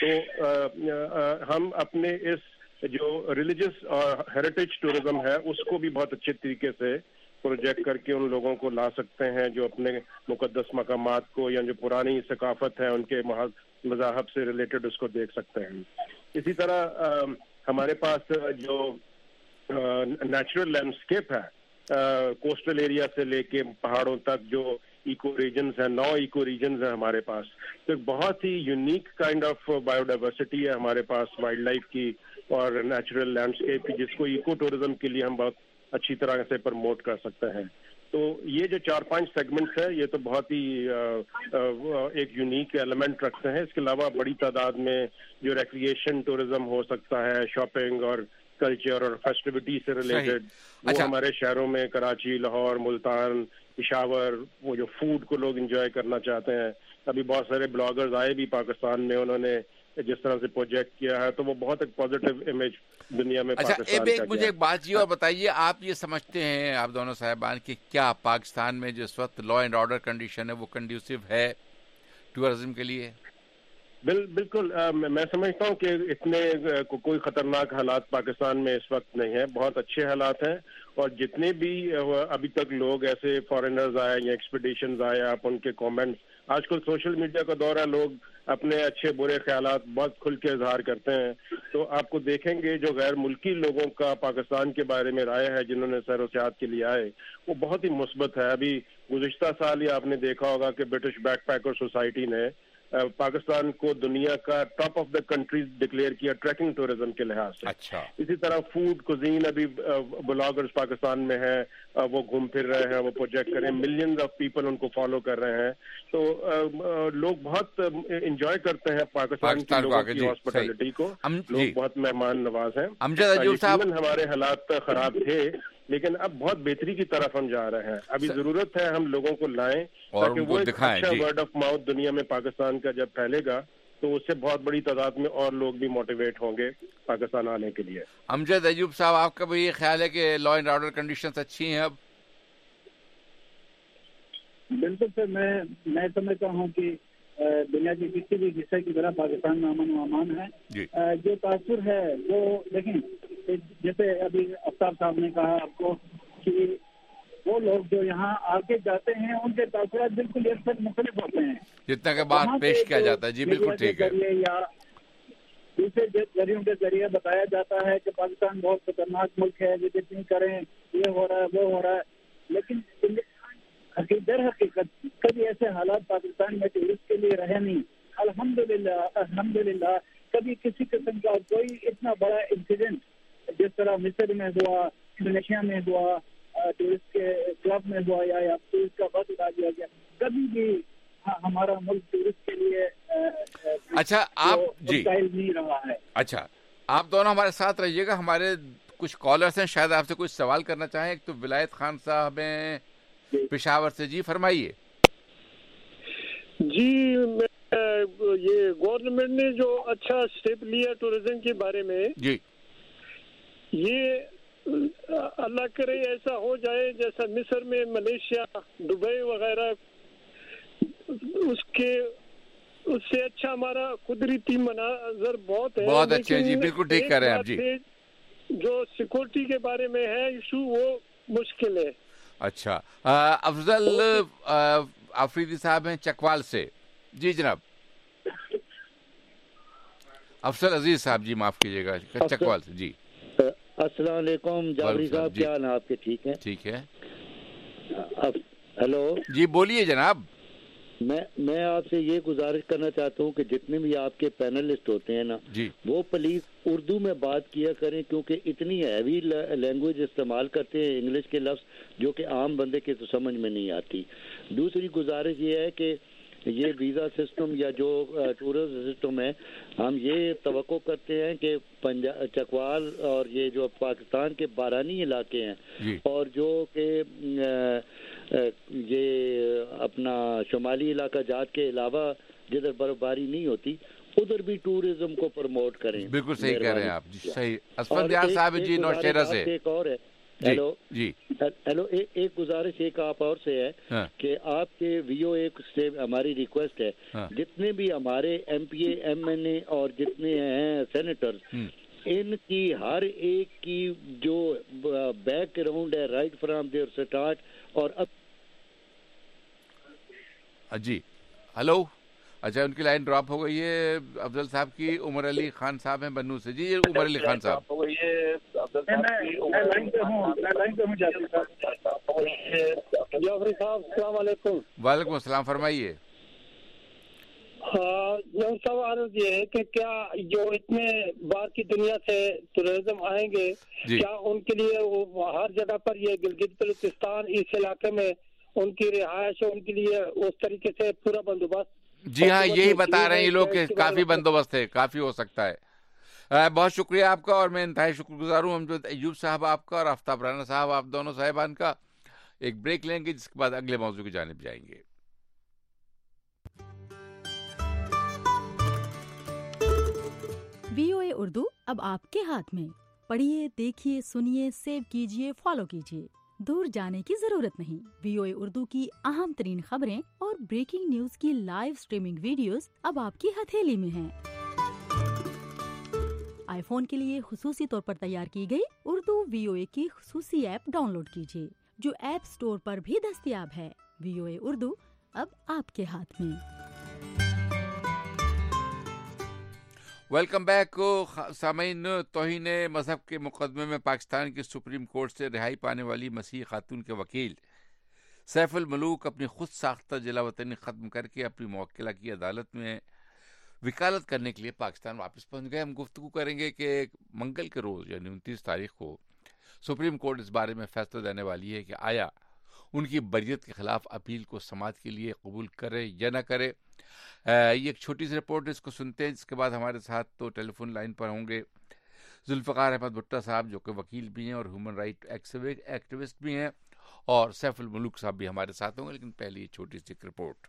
تو ہم اپنے اس جو ریلیجس اور ہیریٹیج ٹورزم ہے اس کو بھی بہت اچھے طریقے سے پروجیکٹ کر کے ان لوگوں کو لا سکتے ہیں جو اپنے مقدس مقامات کو یا جو پرانی ثقافت ہے ان کے مذاہب سے ریلیٹڈ اس کو دیکھ سکتے ہیں. اسی طرح ہمارے پاس جو نیچرل لینڈسکیپ ہے کوسٹل ایریا سے لے کے پہاڑوں تک جو ایکو ریجنز ہیں, نو ایکو ریجنز ہیں ہمارے پاس. تو ایک بہت ہی unique kind of biodiversity ہے ہمارے پاس وائلڈ لائف کی اور نیچرل لینڈسکیپ کی جس کو ایکو ٹورزم کے لیے ہم بہت اچھی طرح سے پروموٹ کر سکتے ہیں. تو یہ جو چار پانچ سیگمنٹس ہیں یہ تو بہت ہی ایک یونیک ایلیمنٹ رکھتے ہیں. اس کے علاوہ بڑی تعداد میں جو ریکریشن ٹورزم ہو سکتا ہے, شاپنگ اور کلچر اور فیسٹیوٹی سے ریلیٹڈ, وہ اچھا. ہمارے شہروں میں کراچی, لاہور, ملتان, پشاور, وہ جو فوڈ کو لوگ انجوائے کرنا چاہتے ہیں. ابھی بہت سارے بلاگرز آئے بھی پاکستان میں, انہوں نے جس طرح سے پروجیکٹ کیا ہے تو وہ بہت ایک پازیٹیو امیج دنیا میں اچھا پاکستان ایک کا مجھے ایک بات یہ اور بتائیے, آپ یہ سمجھتے ہیں آپ دونوں صاحبان کہ کیا پاکستان میں جو اس وقت لا اینڈ آرڈر کنڈیشن ہے وہ کنڈیوسو ہے ٹورزم کے لیے؟ بل بالکل میں سمجھتا ہوں کہ اتنے کوئی خطرناک حالات پاکستان میں اس وقت نہیں ہیں, بہت اچھے حالات ہیں. اور جتنے بھی ابھی تک لوگ ایسے فارینرز آئے یا ایکسپیڈیشنز آئے, آپ ان کے کامنٹس, آج کل سوشل میڈیا کا دور ہے, لوگ اپنے اچھے برے خیالات بہت کھل کے اظہار کرتے ہیں. تو آپ کو دیکھیں گے جو غیر ملکی لوگوں کا پاکستان کے بارے میں رائے ہے جنہوں نے سیر و سیاحت کے لیے آئے وہ بہت ہی مثبت ہے. ابھی گزشتہ سال ہی آپ نے دیکھا ہوگا کہ برٹش بیک پیکر سوسائٹی نے پاکستان کو دنیا کا top of the countries declare کیا ٹریکنگ ٹورزم کے لحاظ سے. اچھا. اسی طرح فوڈ کوزین ابھی بلاگرز پاکستان میں ہیں, وہ گھوم پھر رہے ہیں, وہ پروجیکٹ کر رہے ہیں, ملینز آف پیپل ان کو فالو کر رہے ہیں. تو لوگ بہت انجوائے کرتے ہیں پاکستان کے لوگوں کی ہاسپٹیلٹی کو, لوگ بہت مہمان نواز ہیں. ہمارے حالات خراب تھے لیکن اب بہت بہتری کی طرف ہم جا رہے ہیں. ابھی ضرورت ہے ہم لوگوں کو لائیں تاکہ وہ ایک اچھا ورڈ آف ماؤتھ دنیا میں پاکستان کا جب پھیلے گا تو اس سے بہت بڑی تعداد میں اور لوگ بھی موٹیویٹ ہوں گے پاکستان آنے کے لیے. امجد ایوب صاحب, آپ کا بھی یہ خیال ہے کہ لا اینڈ آرڈر کنڈیشنز اچھی ہیں اب؟ بالکل سر, میں میں سمجھتا ہوں کہ دنیا کے کسی بھی حصے کی طرح پاکستان میں امن و امان ہے. جو تاثر ہے وہ دیکھیں, جیسے ابھی آفتاب صاحب نے کہا آپ کو کہ وہ لوگ جو یہاں آگے جاتے ہیں ان کے تاثرات بالکل ایک ساتھ مختلف ہوتے ہیں جتنا کہ بات پیش کیا جاتا ہے. جی بالکل ٹھیک ہے. یا دوسرے ذریعوں کے ذریعے بتایا جاتا ہے کہ پاکستان بہت خطرناک ملک ہے, یہ جتنی کریں یہ ہو رہا ہے وہ ہو رہا ہے, لیکن در حقیقت کبھی ایسے حالات پاکستان میں ٹورسٹ کے لیے رہے نہیں. الحمدللہ الحمدللہ کبھی کسی قسم کا کوئی اتنا بڑا انسیڈنٹ جس طرح مصر میں ہوا, انڈونیشیا میں ہوا, ٹورسٹ کے کلب میں ہوا یا ٹورسٹ کا بس اڑا دیا گیا, کبھی بھی ہمارا ملک ٹورسٹ کے لیے اچھا آپ جی نہیں رہا ہے. اچھا آپ دونوں ہمارے ساتھ رہیے گا, ہمارے کچھ کالرس ہیں شاید آپ سے کچھ سوال کرنا چاہیں. ایک تو ولایت خان صاحب ہیں پشاور سے, جی فرمائیے. جی یہ گورنمنٹ نے جو اچھا اسٹیپ لیا ٹورزم کے بارے میں, جی یہ اللہ کرے ایسا ہو جائے جیسا مصر میں, ملیشیا, دبئی وغیرہ, اس کے اس سے اچھا ہمارا قدرتی مناظر بہت ہے. بہت اچھے, جی بالکل ٹھیک کہہ رہے ہیں آپ. جی جو سیکورٹی کے بارے میں ہے ایشو وہ مشکل ہے. اچھا, افضل آفریدی صاحب ہیں چکوال سے. جی جناب. افضل عزیز صاحب, جی معاف کیجیے گا, چکوال سے. جی السلام علیکم جابری صاحب, کیا حال آپ کے؟ ٹھیک ہیں. ٹھیک ہے. ہیلو, جی بولیے جناب. میں میں آپ سے یہ گزارش کرنا چاہتا ہوں کہ جتنے بھی آپ کے پینلسٹ ہوتے ہیں نا, جی وہ پلیز اردو میں بات کیا کریں, کیونکہ اتنی ہیوی لینگویج استعمال کرتے ہیں انگلش کے لفظ جو کہ عام بندے کے تو سمجھ میں نہیں آتی. دوسری گزارش یہ ہے کہ یہ ویزا سسٹم یا جو ٹورزم سسٹم ہے, ہم یہ توقع کرتے ہیں کہ پنجاب, چکوال اور یہ جو پاکستان کے بارانی علاقے ہیں جی. اور جو کہ یہ اپنا شمالی علاقہ جات کے علاوہ جدھر برف باری نہیں ہوتی ادھر بھی ٹورزم کو پروموٹ کریں. بالکل صحیح کہہ رہے ہیں آپ. جی صحیح. اسفل دیار صاحب جی نوشہرہ سے. ایک اور ہے. ہیلو جی. ہیلو, ایک گزارش ایک آپ اور سے ہے کہ آپ کے وی او اے سے ہماری ریکویسٹ ہے, جتنے بھی ہمارے M P A, M N A اور جتنے ہیں سینیٹر, ان کی ہر ایک کی جو بیک گراؤنڈ ہے رائٹ فرام دیئر اسٹارٹ اور اب. جی ہلو. اچھا, ان کی لائن ڈراپ ہو گئی ہے. افضل صاحب کی عمر علی خان صاحب ہیں بنو سے. جی عمر علی خان صاحب. جعفری صاحب السلام علیکم. وعلیکم السلام, فرمائیے. ہاں, یہ سوال یہ ہے کہ کیا جو اتنے باہر کی دنیا سے ٹورزم آئیں گے, کیا ان کے لیے ہر جگہ پر یہ گلگت بلتستان اس علاقے میں ان کی رہائش ان کے لیے اس طریقے سے پورا بندوبست؟ جی ہاں, یہی بتا رہے ہیں یہ لوگ کہ کافی بندوبست ہے, کافی ہو سکتا ہے. بہت شکریہ آپ کا, اور میں انتہائی شکر گزار ہوں امجد ایوب صاحب آپ کا اور آفتاب رانا صاحب, آپ دونوں صاحبان کا. ایک بریک لیں گے, جس کے بعد اگلے موضوع کی جانب جائیں گے. وی او اے اردو اب آپ کے ہاتھ میں. پڑھیے, دیکھیے, سنیے, سیو کیجیے, فالو کیجیے. دور جانے کی ضرورت نہیں. وی او اے اردو کی اہم ترین خبریں اور بریکنگ نیوز کی لائیو سٹریمنگ ویڈیوز اب آپ کی ہتھیلی میں ہیں. آئی فون کے لیے خصوصی طور پر تیار کی گئی اردو وی او اے کی خصوصی ایپ ڈاؤن لوڈ کیجیے, جو ایپ سٹور پر بھی دستیاب ہے. وی او اے اردو اب آپ کے ہاتھ میں. ویلکم بیک سامعین. توہین مذہب کے مقدمے میں پاکستان کی سپریم کورٹ سے رہائی پانے والی مسیحی خاتون کے وکیل سیف الملوک اپنی خود ساختہ جلا وطنی ختم کر کے اپنی موکلہ کی عدالت میں وکالت کرنے کے لیے پاکستان واپس پہنچ گئے. ہم گفتگو کریں گے کہ منگل کے روز یعنی انتیس تاریخ کو سپریم کورٹ اس بارے میں فیصلہ دینے والی ہے کہ آیا ان کی بریت کے خلاف اپیل کو سماعت کے لیے قبول کرے یا نہ کرے. یہ ایک چھوٹی سی رپورٹ, اس کو سنتے ہیں, جس کے بعد ہمارے ساتھ تو ٹیلی فون لائن پر ہوں گے ذوالفقار احمد بھٹا صاحب جو کہ وکیل بھی ہیں اور ہیومن رائٹ ایکٹیوسٹ بھی ہیں, اور سیف الملوک صاحب بھی ہمارے ساتھ ہوں گے. لیکن پہلے یہ چھوٹی سی رپورٹ.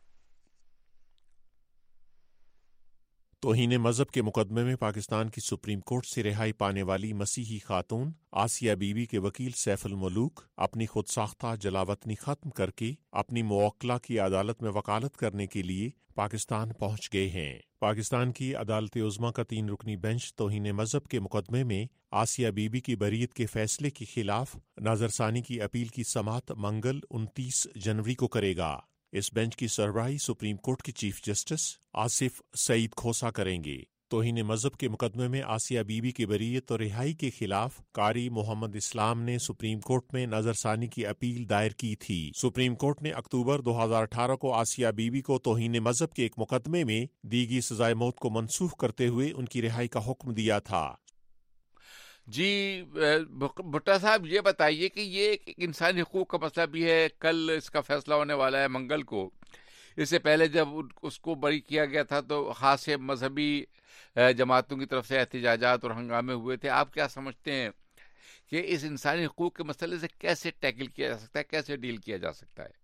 توہین مذہب کے مقدمے میں پاکستان کی سپریم کورٹ سے رہائی پانے والی مسیحی خاتون آسیہ بی بی کے وکیل سیف الملوک اپنی خود ساختہ جلاوطنی ختم کر کے اپنی موکلہ کی عدالت میں وکالت کرنے کے لیے پاکستان پہنچ گئے ہیں. پاکستان کی عدالت عظمیٰ کا تین رکنی بینچ توہین مذہب کے مقدمے میں آسیہ بی بی کی بریت کے فیصلے کے خلاف نظر ثانی کی اپیل کی سماعت منگل انتیس جنوری کو کرے گا. اس بینچ کی سربراہی سپریم کورٹ کے چیف جسٹس آصف سعید کھوسا کریں گے. توہین مذہب کے مقدمے میں آسیہ بی بی کی بریت اور رہائی کے خلاف قاری محمد اسلام نے سپریم کورٹ میں نظر ثانی کی اپیل دائر کی تھی. سپریم کورٹ نے اکتوبر دو ہزار اٹھارہ کو آسیہ بی بی کو توہین مذہب کے ایک مقدمے میں دی گئی سزائے موت کو منسوخ کرتے ہوئے ان کی رہائی کا حکم دیا تھا. جی بھٹا صاحب, یہ بتائیے کہ یہ ایک انسانی حقوق کا مسئلہ بھی ہے. کل اس کا فیصلہ ہونے والا ہے منگل کو. اس سے پہلے جب اس کو بری کیا گیا تھا تو خاص مذہبی جماعتوں کی طرف سے احتجاجات اور ہنگامے ہوئے تھے. آپ کیا سمجھتے ہیں کہ اس انسانی حقوق کے مسئلے سے کیسے ٹیکل کیا جا سکتا ہے, کیسے ڈیل کیا جا سکتا ہے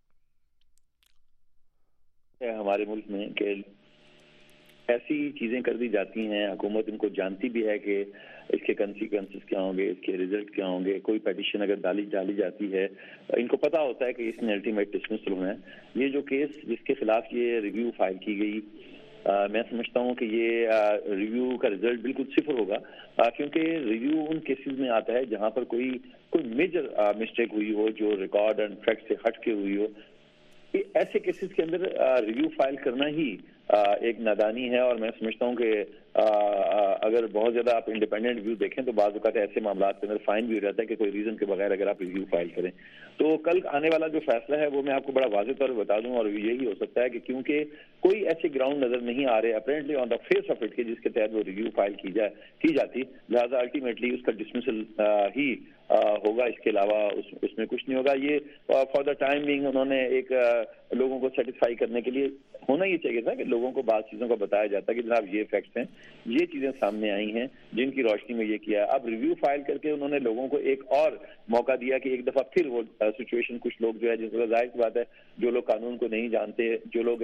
ہمارے ملک میں؟ کہ ایسی چیزیں کر دی جاتی ہیں, حکومت ان کو جانتی بھی ہے کہ اس کے کنسیکوینسز کیا ہوں گے, اس کے ریزلٹ کیا ہوں گے. کوئی پیٹیشن اگر ڈالی ڈالی جاتی ہے, ان کو پتا ہوتا ہے کہ اس نے الٹیمیٹ ڈسمسل ہونا ہے. یہ جو کیس جس کے خلاف یہ ریویو فائل کی گئی میں سمجھتا ہوں کہ یہ ریویو کا رزلٹ بالکل صفر ہوگا, کیونکہ ریویو ان کیسز میں آتا ہے جہاں پر کوئی کوئی میجر مسٹیک ہوئی ہو جو ریکارڈ اینڈ فیکٹ سے ہٹ کے ہوئی ہو. ایسے کیسز کے اندر ریویو فائل کرنا ہی ایک نادانی ہے, اور میں سمجھتا ہوں کہ اگر بہت زیادہ آپ انڈیپینڈنٹ ریویو دیکھیں تو بعض اوقات ایسے معاملات کے اندر فائن بھی ہو جاتا ہے کہ کوئی ریزن کے بغیر اگر آپ ریویو فائل کریں. تو کل آنے والا جو فیصلہ ہے وہ میں آپ کو بڑا واضح طور پر بتا دوں, اور یہی ہو سکتا ہے کہ کیونکہ کوئی ایسے گراؤنڈ نظر نہیں آ رہے apparently on the face of it کے جس کے تحت وہ ریویو فائل کی جائے کی جاتی, لہٰذا الٹیمیٹلی اس کا ڈسمسل ہی ہوگا, اس کے علاوہ اس, اس میں کچھ نہیں ہوگا. یہ فار دا ٹائم بینگ انہوں نے ایک لوگوں کو سیٹسفائی کرنے کے لیے ہونا یہ چاہیے تھا کہ لوگوں کو بعض چیزوں کا بتایا جاتا کہ جناب یہ فیکٹس ہیں, یہ چیزیں سامنے آئی ہیں جن کی روشنی میں یہ کیا. اب ریویو فائل کر کے انہوں نے لوگوں کو ایک اور موقع دیا کہ ایک دفعہ پھر وہ سچویشن, کچھ لوگ جو ہے جس طرح ظاہر سی بات ہے جو لوگ قانون کو نہیں جانتے, جو لوگ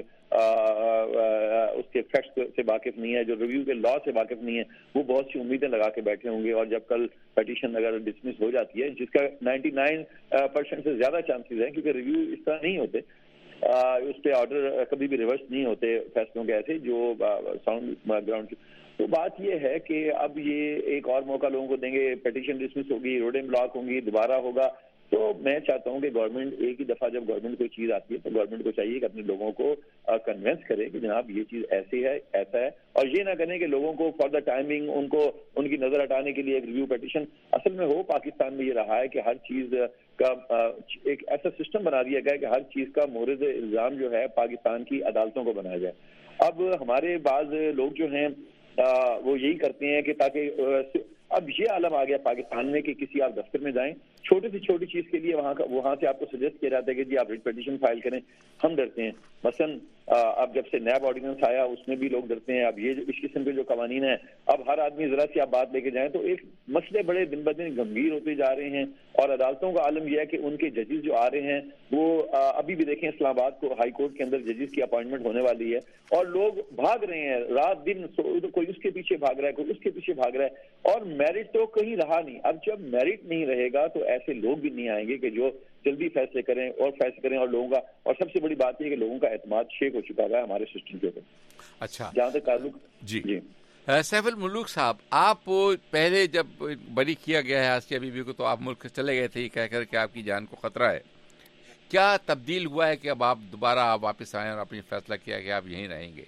اس کے فیکٹس سے واقف نہیں ہے, جو ریویو کے لا سے واقف نہیں ہے, وہ بہت سی امیدیں لگا کے بیٹھے ہوں گے. اور جب کل پیٹیشن اگر ڈسمس ہو جاتی ہے, جس کا نائنٹی نائن پرسینٹ سے زیادہ چانسز ہیں کیونکہ ریویو اس طرح نہیں ہوتے, اس پہ آرڈر کبھی بھی ریورس نہیں ہوتے فیصلوں کے ایسے جو ساؤنڈ گراؤنڈ. تو بات یہ ہے کہ اب یہ ایک اور موقع لوگوں کو دیں گے, پیٹیشن ڈسمس ہوگی, روڈیں بلاک ہوں گی, دوبارہ ہوگا. تو میں چاہتا ہوں کہ گورنمنٹ ایک ہی دفعہ جب گورنمنٹ کوئی چیز آتی ہے تو گورنمنٹ کو چاہیے کہ اپنے لوگوں کو کنونس کرے کہ جناب یہ چیز ایسی ہے, ایسا ہے, اور یہ نہ کریں کہ لوگوں کو فار دا ٹائمنگ ان کو ان کی نظر ہٹانے کے لیے ایک ریویو پیٹیشن. اصل میں ہو پاکستان میں یہ رہا ہے کہ ہر چیز کا ایک ایسا سسٹم بنا دیا گیا ہے کہ ہر چیز کا مورد الزام جو ہے پاکستان کی عدالتوں کو بنایا جائے. اب ہمارے بعض لوگ جو ہیں وہ یہی کرتے ہیں کہ تاکہ اب یہ عالم آ گیا پاکستان میں کہ کسی آپ دفتر میں جائیں, چھوٹی سی چھوٹی چیز کے لیے وہاں کا وہاں سے آپ کو سجیسٹ کیا جاتا ہے کہ جی آپ ریٹ پیٹیشن فائل کریں. ہم ڈرتے ہیں. مثلاً اب جب سے نیب آرڈیننس آیا اس میں بھی لوگ ڈرتے ہیں. اب یہ اس قسم کے جو قوانین ہیں, اب ہر آدمی ذرا سی آپ بات لے کے جائیں تو ایک مسئلے بڑے دن بدن گمبھیر ہوتے جا رہے ہیں. اور عدالتوں کا عالم یہ ہے کہ ان کے ججز جو آ رہے ہیں وہ ابھی بھی دیکھیں اسلام آباد کو ہائی کورٹ کے اندر ججز کی اپوائنٹمنٹ ہونے والی ہے, اور لوگ بھاگ رہے ہیں رات دن, کوئی اس کے پیچھے بھاگ رہا ہے, کوئی اس کے پیچھے بھاگ رہا ہے, اور میرٹ تو کہیں رہا نہیں. اب جب میرٹ نہیں رہے گا تو ایسے لوگ بھی نہیں آئیں گے کہ جو جلدی فیصلے کریں اور فیصلے کریں, اور لوگوں کا اور سب سے بڑی بات یہ ہے کہ لوگوں کا اعتماد شیک ہو چکا ہے ہمارے سسٹم کے اوپر. اچھا, جہاں تک تعلق جی جی سیف الملوک صاحب, آپ پہلے جب بری کیا گیا ہے آسیہ بی بی کو تو آپ ملک سے چلے گئے تھے یہ کہہ کر کہ آپ کی جان کو خطرہ ہے. کیا تبدیل ہوا ہے کہ اب آپ دوبارہ آپ واپس آئے اور اپنی فیصلہ کیا کہ آپ یہیں رہیں گے؟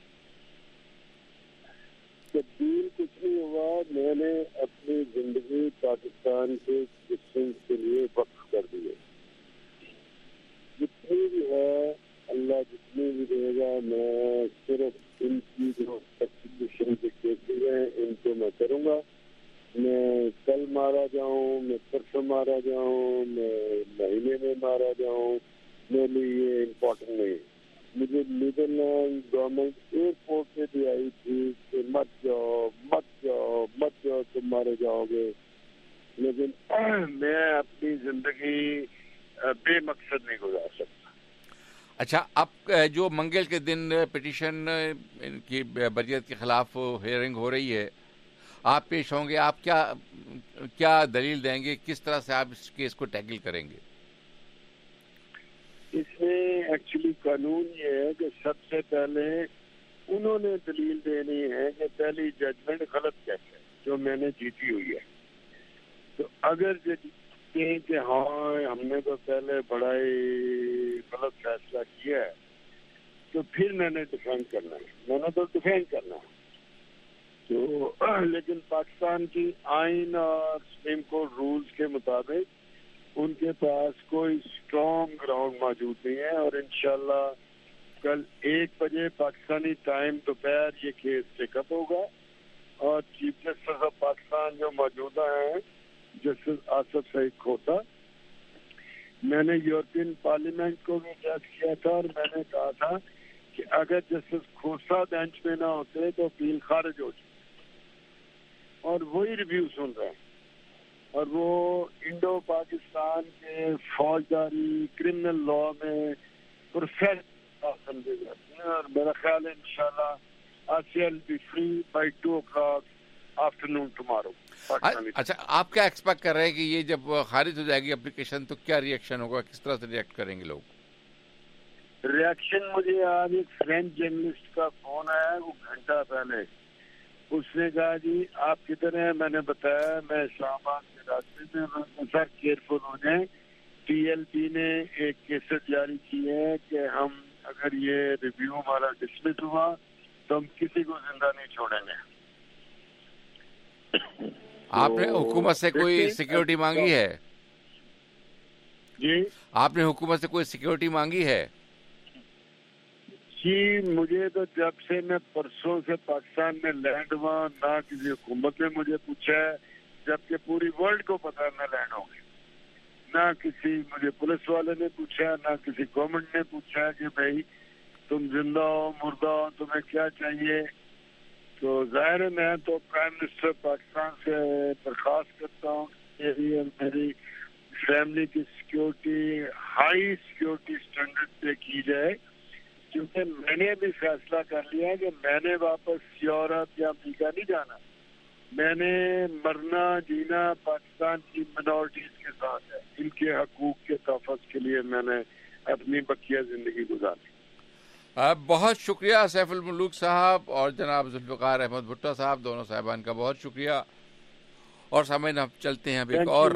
تبدیل کچھ نہیں ہوا. میں نے اپنی زندگی پاکستان کے ڈسٹینس کے لیے وقف کر دی ہے. جتنی بھی ہے اللہ جتنی بھی دے گا, میں صرف ان کی جو ایکسیکیوشن کے کیسز ہیں ان کو میں کروں گا. میں کل مارا جاؤں, میں پرسوں مارا جاؤں, میں مہینے میں مارا جاؤں, میرے لیے یہ امپورٹنٹ نہیں. مجھے نیدرلینڈ گورنمنٹ ایئرپورٹ پہ بھی آئی تھی کہ مت جاؤ مت جاؤ مت جاؤ تم مارے جاؤ گے, لیکن میں اپنی زندگی بے مقصد نہیں گزار سکتا. اچھا, اب جو منگل کے دن پٹیشن کی بریت کے خلاف ہیئرنگ ہو رہی ہے, آپ پیش ہوں گے, آپ کیا کیا دلیل دیں گے, کس طرح سے آپ اس کیس کو ٹیکل کریں گے؟ اس میں ایکچولی قانون یہ ہے کہ سب سے پہلے انہوں نے دلیل دینی ہے کہ پہلی ججمنٹ غلط کیسے جو میں نے جیتی ہوئی ہے. تو اگر کہیں کہ ہاں ہم نے تو پہلے بڑا ہی غلط فیصلہ کیا ہے تو پھر میں نے ڈیفینڈ کرنا ہے, میں نے تو ڈیفینڈ کرنا ہے. تو لیکن پاکستان کی آئین اور سپریم کورٹ رولز کے مطابق ان کے پاس کوئی اسٹرانگ گراؤنڈ موجود نہیں ہے, اور انشاءاللہ کل ایک بجے پاکستانی ٹائم دوپہر یہ کیس ٹیک اپ ہوگا, اور چیف جسٹس آف پاکستان جو موجودہ ہیں جسٹس آصف سعید کھوسا, میں نے یورپین پارلیمنٹ کو بھی ایڈریس کیا تھا اور میں نے کہا تھا کہ اگر جسٹس کھوسا بینچ میں نہ ہوتے تو بل خارج ہو جائے, اور وہی ریویو سن رہے ہیں, اور وہ انڈو پاکستان کے فوجداری کرمنل لا میں پروفیسر سمجھے جاتے ہیں, اور میرا خیال ہے انشاءاللہ Aasia will be free by two o'clock afternoon tomorrow. اچھا, آپ کیا ایکسپیکٹ کر رہے ہیں کہ یہ جب خارج ہو جائے گی اپلیکیشن تو کیا ری ایکشن ہوگا, کس طرح سے ری ایکٹ کریں گے لوگ؟ ریئیکشن مجھے آج ایک فرینچ جرنلسٹ کا فون آیا وہ گھنٹہ پہلے. اس نے کہا جی آپ کدھر ہیں؟ میں نے بتایا میں اسلام آباد کے راستے میں. سر کیئرفل ہو جائیں, ٹی ایل پی نے ایک کیسٹ جاری کی ہے کہ ہم اگر یہ ریویو ہمارا ڈسمس ہوا تو ہم کسی کو زندہ نہیں چھوڑیں گے. آپ نے حکومت سے کوئی سیکیورٹی مانگی ہے؟ جی آپ نے حکومت سے کوئی سیکیورٹی مانگی ہے؟ جی مجھے تو جب سے میں پرسوں سے پاکستان میں لینڈ ہوا نہ کسی حکومت نے مجھے پوچھا ہے, جبکہ پوری ورلڈ کو پتا ہے میں لینڈ ہوں گی. نہ کسی مجھے پولیس والے نے پوچھا, نہ کسی گورنمنٹ نے پوچھا کہ بھائی تم زندہ ہو مردہ ہو تمہیں کیا چاہیے. تو ظاہر ہے میں تو پرائم منسٹر پاکستان سے درخواست کرتا ہوں کہ میری فیملی کی سیکیورٹی ہائی سیکیورٹی اسٹینڈرڈ پہ کی جائے, کیونکہ میں نے بھی فیصلہ کر لیا کہ میں نے واپس یورپ یا امریکہ نہیں جانا. میں نے مرنا جینا پاکستان کی منورٹیز کے ساتھ ہے, ان کے حقوق کے تحفظ کے لیے میں نے اپنی بقیہ زندگی گزاری. بہت شکریہ سیف الملوک صاحب اور جناب ذوالفقار احمد بھٹو صاحب, دونوں صاحبان کا بہت شکریہ. اور سامعین ہم چلتے ہیں اب ایک اور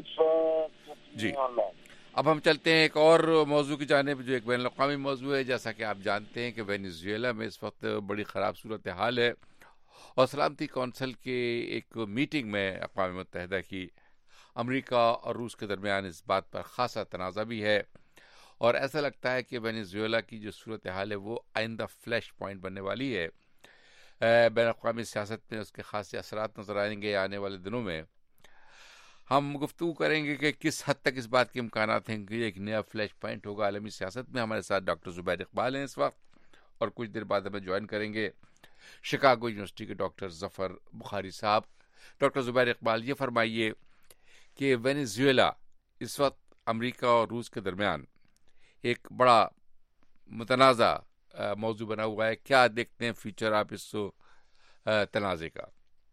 جی اب ہم چلتے ہیں ایک اور موضوع کی جانب جو ایک بین الاقوامی موضوع ہے. جیسا کہ آپ جانتے ہیں کہ وینیزویلا میں اس وقت بڑی خراب صورتحال ہے اور سلامتی کونسل کے ایک میٹنگ میں اقوام متحدہ کی امریکہ اور روس کے درمیان اس بات پر خاصا تنازع بھی ہے اور ایسا لگتا ہے کہ وینیزویلا کی جو صورتحال ہے وہ آئندہ فلیش پوائنٹ بننے والی ہے. بین الاقوامی سیاست میں اس کے خاصے اثرات نظر آئیں گے آنے والے دنوں میں. ہم گفتگو کریں گے کہ کس حد تک اس بات کے امکانات ہیں کہ ایک نیا فلیش پوائنٹ ہوگا عالمی سیاست میں. ہمارے ساتھ ڈاکٹر زبیر اقبال ہیں اس وقت اور کچھ دیر بعد ہمیں جوائن کریں گے شکاگو یونیورسٹی کے ڈاکٹر ظفر بخاری صاحب. ڈاکٹر زبیر اقبال, یہ فرمائیے کہ وینیزویلا اس وقت امریکہ اور روس کے درمیان ایک بڑا متنازع موضوع بنا ہوا ہے. کیا دیکھتے ہیں فیوچر آپ اس تنازع کا؟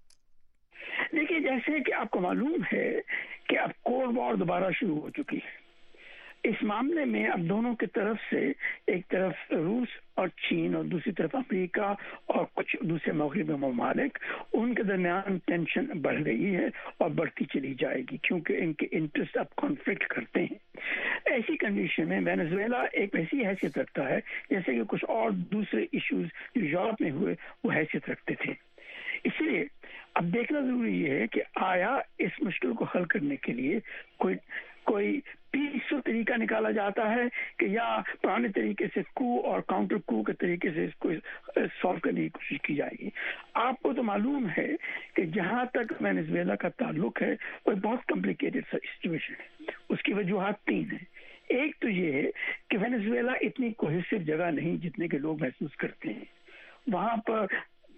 دیکھیے جیسے کہ آپ کو معلوم ہے کہ اب کولڈ وار دوبارہ شروع ہو چکی ہے. اس معاملے میں اب دونوں کی طرف سے ایک طرف روس اور چین اور دوسری طرف امریکہ اور کچھ دوسرے مغربی ممالک, ان کے درمیان ٹینشن بڑھ رہی ہے اور بڑھتی چلی جائے گی کیونکہ ان کے انٹرسٹ اب کانفلکٹ کرتے ہیں. ایسی کنڈیشن میں وینیزویلا ایک ایسی حیثیت رکھتا ہے جیسے کہ کچھ اور دوسرے ایشوز جو یورپ میں ہوئے وہ حیثیت رکھتے تھے. اس لیے اب دیکھنا ضروری یہ ہے کہ آیا اس مشکل کو حل کرنے کے لیے کوئی کوئی پیسفل طریقہ نکالا جاتا ہے کہ یا پرانے طریقے سے کو اور کاؤنٹر کو کے طریقے سے اس کو سالو کرنے کی کوشش کی جائے گی. آپ کو تو معلوم ہے کہ جہاں تک وینیزویلا کا تعلق ہے وہ بہت کمپلیکیٹڈ سچویشن ہے. اس کی وجوہات تین ہیں. ایک تو یہ ہے کہ وینیزویلا اتنی کوہیسو جگہ نہیں جتنے کے لوگ محسوس کرتے ہیں. وہاں پر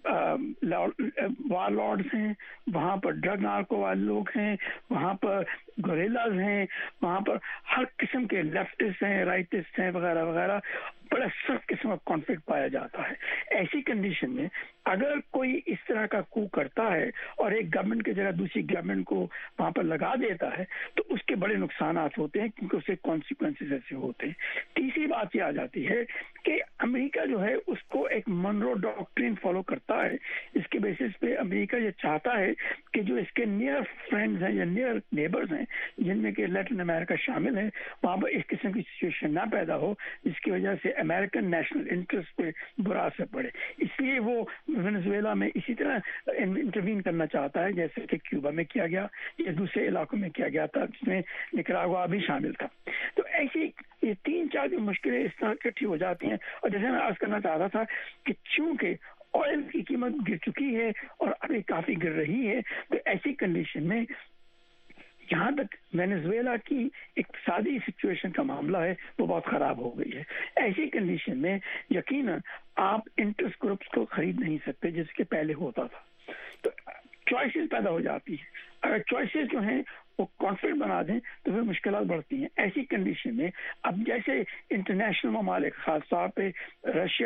وار لارڈز ہیں, وہاں پر ڈرگ نارکو والے لوگ ہیں, وہاں پر گوریلاز ہیں, وہاں پر ہر قسم کے لیفٹسٹ ہیں, رائٹسٹ ہیں وغیرہ وغیرہ. بڑا سخت قسم کا کانفلکٹ پایا جاتا ہے. ایسی کنڈیشن میں اگر کوئی اس طرح کا کو کرتا ہے اور ایک گورنمنٹ کی جگہ دوسری گورنمنٹ کو وہاں پر لگا دیتا ہے تو اس کے بڑے نقصانات ہوتے ہیں کیونکہ اسے کانسیکوینسز ایسے ہوتے ہیں. تیسری بات یہ آ جاتی ہے کہ امریکہ جو ہے اس کو ایک منرو ڈاکٹرین فالو کرتا ہے. اس کے بیسس پہ امریکہ یہ چاہتا ہے کہ جو اس کے نیئر فرینڈز ہیں یا نیئر نیبرز ہیں جن میں کہ لیٹن امریکہ شامل ہے وہاں پر اس قسم کی سچویشن نہ پیدا ہو جس کی وجہ سے امریکن نیشنل انٹرسٹ پہ برا اثر پڑے. اس لیے وہ وینیزویلا میں اسی طرح انٹروین کرنا چاہتا ہے جیسے کہ کیوبا میں کیا گیا یا دوسرے علاقوں میں کیا گیا تھا جس میں نکراگوا بھی شامل تھا. تو ایسی یہ تین چار جو مشکلیں اس طرح اکٹھی ہو جاتی ہیں. اور جیسے میں عرض کرنا چاہتا تھا کہ چونکہ آئل کی قیمت گر چکی ہے اور ابھی کافی گر رہی ہے تو ایسی کنڈیشن میں جہاں تک وینیزویلا کی اقتصادی سچویشن کا معاملہ ہے وہ بہت خراب ہو گئی ہے. ایسی کنڈیشن میں یقیناً آپ انٹرسٹ گروپس کو خرید نہیں سکتے جس کے پہلے ہوتا تھا. تو چوائسیز پیدا ہو جاتی ہیں. اگر چوائسیز جو ہیں وہ کانفلکٹ بنا دیں تو پھر مشکلات بڑھتی ہیں. ایسی کنڈیشن میں اب جیسے انٹرنیشنل ممالک خاص طور پہ رشیا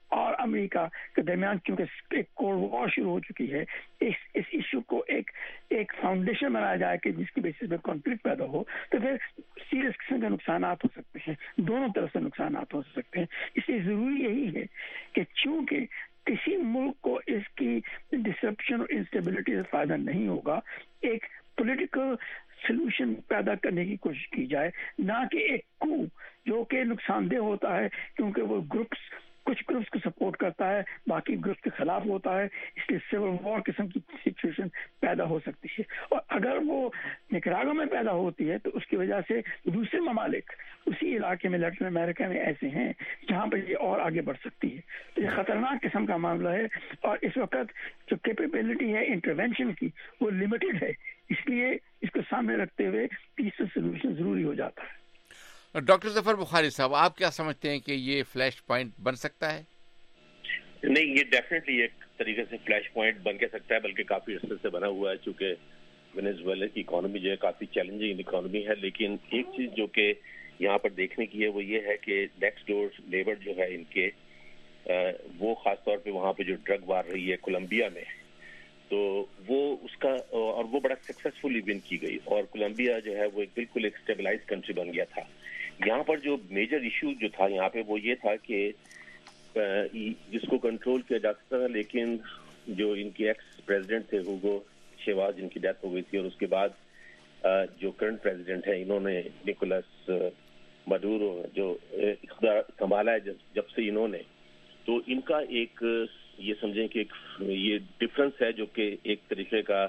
اور امریکہ کے درمیان کیونکہ ایک کولڈ وار شروع ہو چکی ہے، اس اس ایشو کو ایک ایک فاؤنڈیشن بنایا جائے کہ جس کی بیسس پہ کانفلکٹ پیدا ہو، تو پھر سیریس قسم کے نقصانات ہو سکتے ہیں، دونوں طرف سے نقصانات ہو سکتے ہیں. اس لیے ضروری یہی ہے کہ چونکہ کسی ملک کو اس کی ڈسرپشن اور انسٹیبلٹی سے فائدہ نہیں ہوگا، ایک پولیٹیکل سلوشن پیدا کرنے کی کوشش کی جائے، نہ کہ ایک کو جو کہ نقصان دہ ہوتا ہے کیونکہ وہ گروپس کچھ گروپس کو سپورٹ کرتا ہے، باقی گروپس کے خلاف ہوتا ہے. اس لیے سول وار قسم کی سچویشن پیدا ہو سکتی ہے. اور اگر وہ نکراگو میں پیدا ہوتی ہے تو اس کی وجہ سے دوسرے ممالک اسی علاقے میں لیٹن امریکہ میں ایسے ہیں جہاں پر یہ اور آگے بڑھ سکتی ہے. تو یہ خطرناک قسم کا معاملہ ہے، اور اس وقت جو کیپیبلٹی ہے انٹروینشن کی وہ لمیٹڈ ہے. اس لیے اس کو سامنے رکھتے ہوئے پیسفل سولوشن ضروری ہو جاتا ہے. ڈاکٹر ظفر بخاری صاحب، آپ کیا سمجھتے ہیں کہ یہ فلیش پوائنٹ بن سکتا ہے؟ نہیں، یہ ڈیفینیٹلی ایک طریقے سے فلیش پوائنٹ بن کے سکتا ہے، بلکہ کافی عرصے سے بنا ہوا ہے، چونکہ وینزویلا کی اکانومی جو ہے کافی چیلنجنگ اکانومی ہے. لیکن ایک چیز جو کہ یہاں پر دیکھنے کی ہے وہ یہ ہے کہ نیکسٹ ڈور لیبر جو ہے ان کے وہ خاص طور پہ وہاں پہ جو ڈرگ وار رہی ہے کولمبیا میں، تو وہ اس کا اور وہ بڑا سکسیسفلی ون کی گئی، اور کولمبیا جو ہے وہ ایک بالکل ایک اسٹیبلائز کنٹری بن گیا تھا. یہاں پر جو میجر ایشو جو تھا یہاں پہ وہ یہ تھا کہ جس کو کنٹرول کیا جا سکتا تھا، لیکن جو ان کے ایکس پریزیڈنٹ تھے ہوگو شیواز، جن کی ڈیتھ ہو گئی تھی، اور اس کے بعد جو کرنٹ پریزیڈنٹ ہیں انہوں نے نکولاس مڈورو جو اقتدار سنبھالا ہے جب سے انہوں نے، تو ان کا ایک یہ سمجھیں کہ ایک یہ ڈفرنس ہے جو کہ ایک طریقے کا